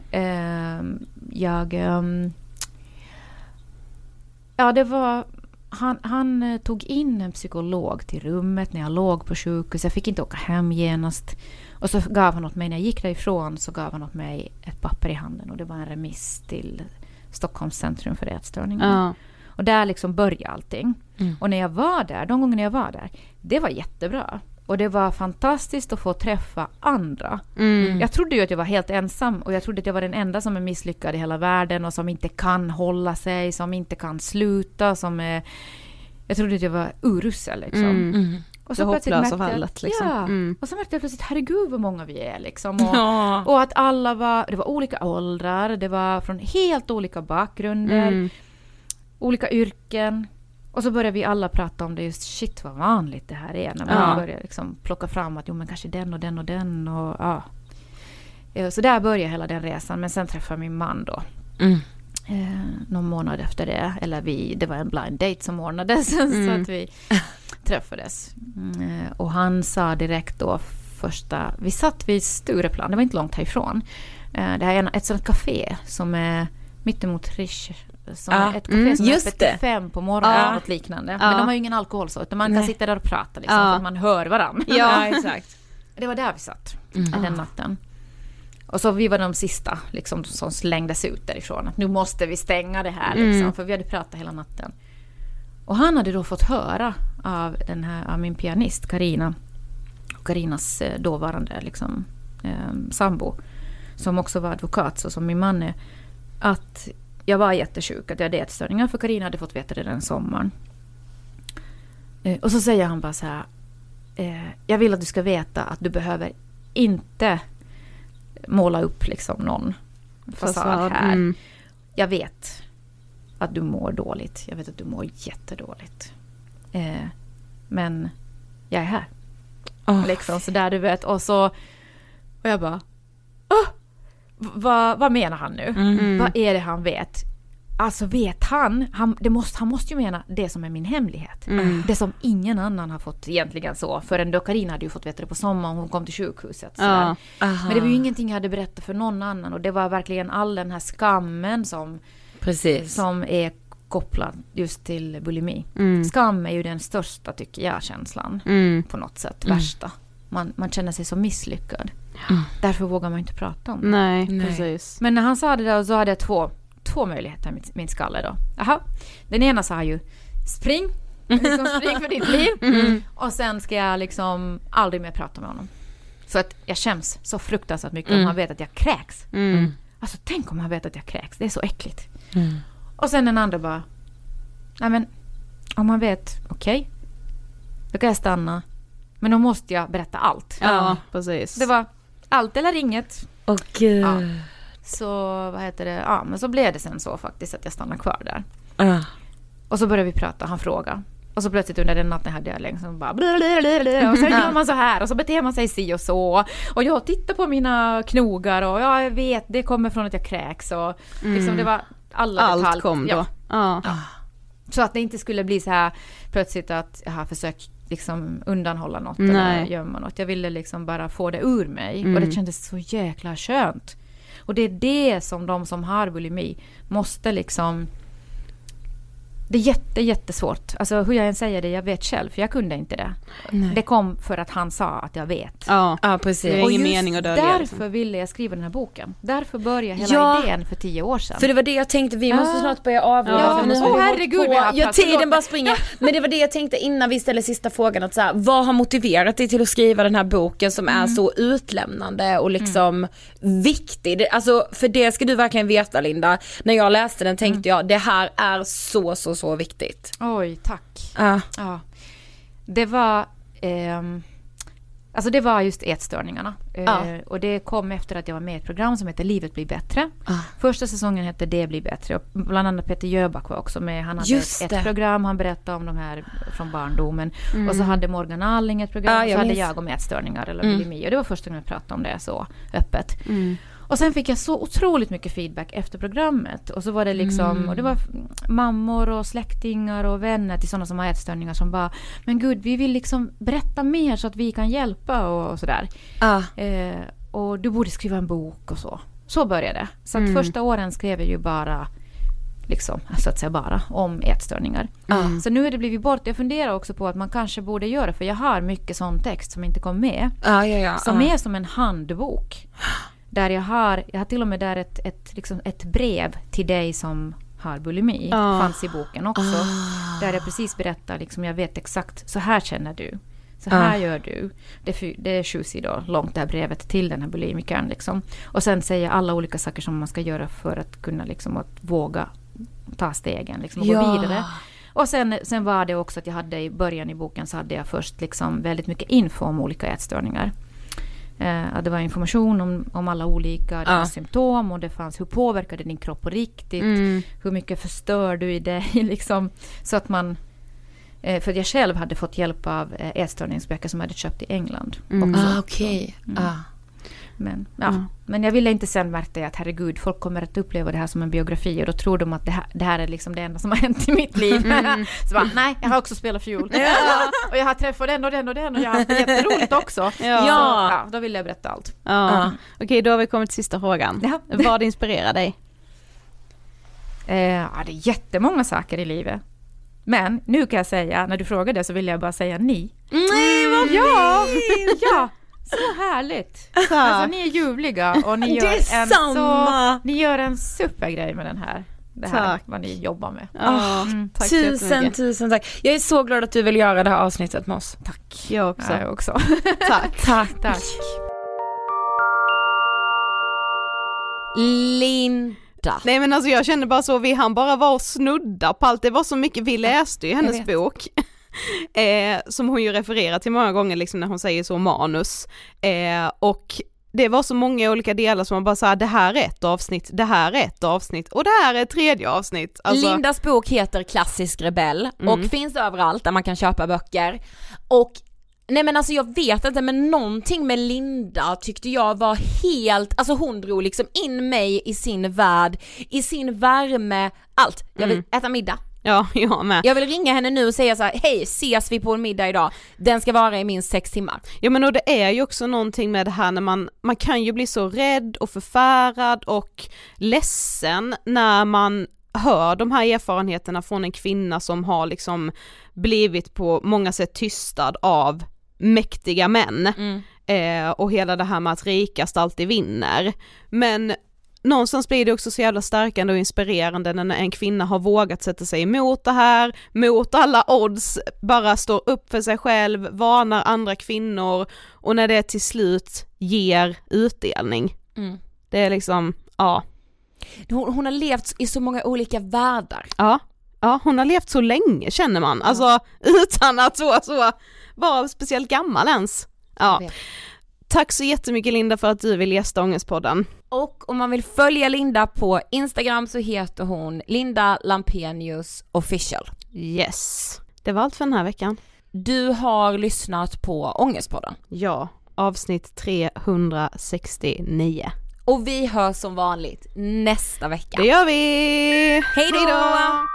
J: det var han tog in en psykolog till rummet när jag låg på sjukhus. Jag fick inte åka hem genast. Och så gav han åt mig, när jag gick därifrån, så gav han åt mig ett papper i handen, och det var en remiss till Stockholms centrum för ätstörningar. Och där liksom började allting. Och när jag var där, de gångerna jag var där, det var jättebra. Och det var fantastiskt att få träffa andra. Jag trodde ju att jag var helt ensam, och jag trodde att jag var den enda som är misslyckad i hela världen och som inte kan hålla sig, som inte kan sluta, jag trodde att jag var urusel liksom. Och så
H: hopplösa fallet liksom.
J: Och så märkte jag plötsligt, herregud vad många vi är liksom. Och att alla det var olika åldrar, det var från helt olika bakgrunder, olika yrken. Och så började vi alla prata om det, just shit vad vanligt det här är, när man börjar liksom plocka fram att men kanske den och den och den och så där började hela den resan. Men sen träffade jag min man då. Någon månad efter det, eller det var en blind date som ordnades så att vi träffades. Och han sa direkt då vi satt vid Stureplan, det var inte långt härifrån. Det här är ett sånt café som är mittemot Rish, som är ett café som är öppet till 5 på morgonen, något liknande. Men de har ju ingen alkohol så, utan man kan sitta där och prata liksom, för att man hör varandra.
F: Ja, exakt.
J: Det var där vi satt den natten. Och så vi var de sista liksom, som slängdes ut därifrån. Att nu måste vi stänga det här liksom, för vi hade pratat hela natten. Och han hade då fått höra av min pianist Karina, och Karinas dåvarande liksom, sambo, som också var advokat, så som min man är, att jag var jättesjuk, att jag hade ätstörningar, för Karina hade fått veta det den sommaren. Och så säger han bara så här, jag vill att du ska veta att du behöver inte måla upp liksom någon fasad här. Jag vet att du mår dåligt. Jag vet att du mår jättedåligt. Men jag är här. Liksom så där, du vet. Och jag bara, vad menar han nu? Vad är det han vet? Alltså vet han måste ju mena det som är min hemlighet. Det som ingen annan har fått egentligen så. Förrän då Karina hade ju fått veta det på sommaren, hon kom till sjukhuset. Men det var ju ingenting jag hade berättat för någon annan. Och det var verkligen all den här skammen som är kopplad just till bulimi. Skam är ju den största, tycker jag, känslan. På något sätt, värsta. Man känner sig så misslyckad. Därför vågar man inte prata om det.
H: Nej, precis.
J: Men när han sa det där, så hade jag två möjligheter i min skalle då. Den ena sa ju, spring för ditt liv. Och sen ska jag liksom aldrig mer prata med honom. För att jag skäms så fruktansvärt mycket om han vet att jag kräks. Alltså tänk om han vet att jag kräks. Det är så äckligt. Och sen den andra bara, nej men om han vet, okej, då kan jag stanna. Men då måste jag berätta allt.
H: Ja, precis.
J: Det var allt eller inget.
F: Okej.
J: Så vad heter det? Ja, men så blev det sen så faktiskt att jag stannade kvar där. Och så började vi prata, han frågade. Och så plötsligt under den natten hade jag liksom bara och sen gör man så här och så beter man sig si och så. Och jag tittar på mina knogar och jag vet, det kommer från att jag kräks och liksom det var allt detalj.
H: Kom då. Ja.
J: Så att det inte skulle bli så här plötsligt att jag har försökt liksom undanhålla något eller gömma något. Jag ville liksom bara få det ur mig och det kändes så jäkla skönt. Och det är det som de som har bulimi måste liksom, det är jättesvårt. Alltså hur jag än säger det, jag vet själv, för jag kunde inte det. Nej. Det kom för att han sa att jag vet.
F: Ja, precis.
H: Det är ingen mening att dölja.
J: Därför ville jag skriva den här boken. Därför började hela idén för 10 år sedan.
F: För det var det jag tänkte, vi måste snart börja avrunda.
J: Herregud.
F: Tiden bara springer. Men det var det jag tänkte innan vi ställer sista frågan. Att så här, vad har motiverat dig till att skriva den här boken som är så utlämnande och liksom viktig? Alltså, för det ska du verkligen veta, Linda. När jag läste den tänkte jag, det här är så viktigt.
J: Oj, tack. Ja. Det var Alltså det var just ätstörningarna. Och det kom efter att jag var med i ett program som heter Livet blir bättre. Första säsongen hette Det blir bättre. Och bland annat Peter Jöback var också med. Han hade ett program, han berättade om de här från barndomen. Och så hade Morgan Alling ett program. Och så hade jag om ätstörningar eller bulimi. Och det var första gången jag pratade om det så öppet. Och sen fick jag så otroligt mycket feedback efter programmet. Och så var det liksom, och det var mammor och släktingar och vänner till sådana som har ätstörningar som bara, men gud, vi vill liksom berätta mer så att vi kan hjälpa och sådär. Och du borde skriva en bok och så. Så började det. Så att första åren skrev jag ju bara liksom, så att säga bara om ätstörningar. Så nu är det blivit bort. Jag funderar också på att man kanske borde göra, för jag har mycket sån text som inte kom med. Som är som en handbok. Där jag har till och med där ett brev till dig som har bulimi. Fanns i boken också. Där jag precis berättar, liksom, jag vet exakt, så här känner du. Så här gör du. Det är 7 sidor långt det här brevet till den här bulimikern. Liksom. Och sen säger alla olika saker som man ska göra för att kunna liksom, att våga ta stegen liksom, och gå vidare. Och sen var det också att jag hade i början i boken så hade jag först liksom väldigt mycket info om olika ätstörningar. Det var information om alla olika symptom, och det fanns hur påverkade din kropp på riktigt, hur mycket förstör du i dig liksom, så att man för jag själv hade fått hjälp av ätstörningsböcker som jag hade köpt i England också. Men jag ville inte sen märka att herregud, folk kommer att uppleva det här som en biografi, och då tror de att det här är liksom det enda som har hänt i mitt liv. Så bara, nej, jag har också spelat fiol. Och jag har träffat den och jag har haft jätteroligt också. Då vill jag berätta allt.
I: Okej, då har vi kommit till sista frågan. Vad inspirerar dig?
J: Det är jättemånga saker i livet. Men nu kan jag säga, när du frågar det så vill jag bara säga ni.
F: Nej, vad fint!
J: Ja. Så härligt. Alltså, ni är ljuvliga och ni gör en supergrej med den här. Det här vad ni jobbar med.
F: Tack tusen tack. Jag är så glad att du vill göra det här avsnittet med oss. Tack.
I: Jag också.
F: Tack. Linda.
I: Nej, men alltså jag kände bara så, vi hann bara vara och snudda på allt. Det var så mycket, vi läste i hennes bok. Som hon ju refererar till många gånger liksom, när hon säger så manus. Och det var så många olika delar som man bara sa, det här är ett avsnitt, det här är ett avsnitt och det här är ett tredje avsnitt. Alltså...
F: Lindas bok heter Klassisk rebell och finns överallt där man kan köpa böcker. Och nej, men alltså jag vet inte, men någonting med Linda tyckte jag var helt, alltså hon drog liksom in mig i sin värld, i sin värme, allt. Jag vill äta middag.
I: Ja, jag med.
F: Jag vill ringa henne nu och säga så här: hej, ses vi på en middag idag? Den ska vara i minst 6 timmar.
I: Ja, men och det är ju också någonting med det här när man kan ju bli så rädd och förfärad och ledsen när man hör de här erfarenheterna från en kvinna som har liksom blivit på många sätt tystad av mäktiga män. Och hela det här med att rikast alltid vinner. Men någonstans blir det också så jävla stärkande och inspirerande när en kvinna har vågat sätta sig emot det här, mot alla odds, bara står upp för sig själv, varnar andra kvinnor, och när det till slut ger utdelning. Det är liksom,
F: Hon har levt i så många olika världar.
I: Ja, hon har levt så länge, känner man. Alltså utan att så vara speciellt gammal ens. Ja. Tack så jättemycket, Linda, för att du vill gästa Ångestpodden.
F: Och om man vill följa Linda på Instagram så heter hon Linda Lampenius official.
I: Yes. Det var allt för den här veckan.
F: Du har lyssnat på Ångestpodden.
I: Ja, avsnitt 369.
F: Och vi hörs som vanligt nästa vecka.
I: Det gör vi!
F: Hej då!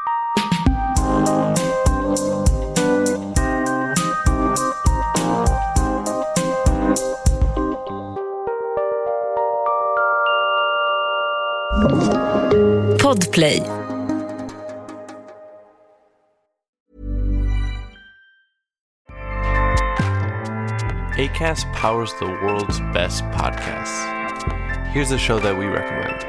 K: Podplay.
E: Acast powers the world's best podcasts. Here's a show that we recommend.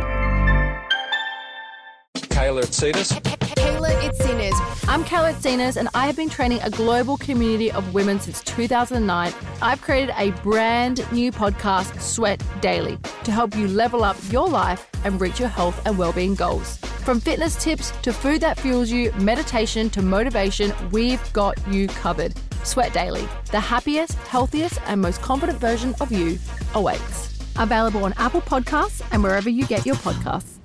L: Kayla Itsinas.
G: Kayla Itsinas. I'm Kayla Itsinas, and I have been training a global community of women since 2009. I've created a brand new podcast, Sweat Daily, to help you level up your life and reach your health and well-being goals. From fitness tips to food that fuels you, meditation to motivation, we've got you covered. Sweat Daily, the happiest, healthiest, and most confident version of you awaits. Available on Apple Podcasts and wherever you get your podcasts.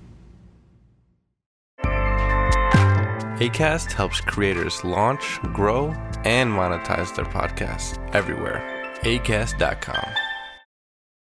E: Acast helps creators launch, grow, and monetize their podcasts everywhere. Acast.com.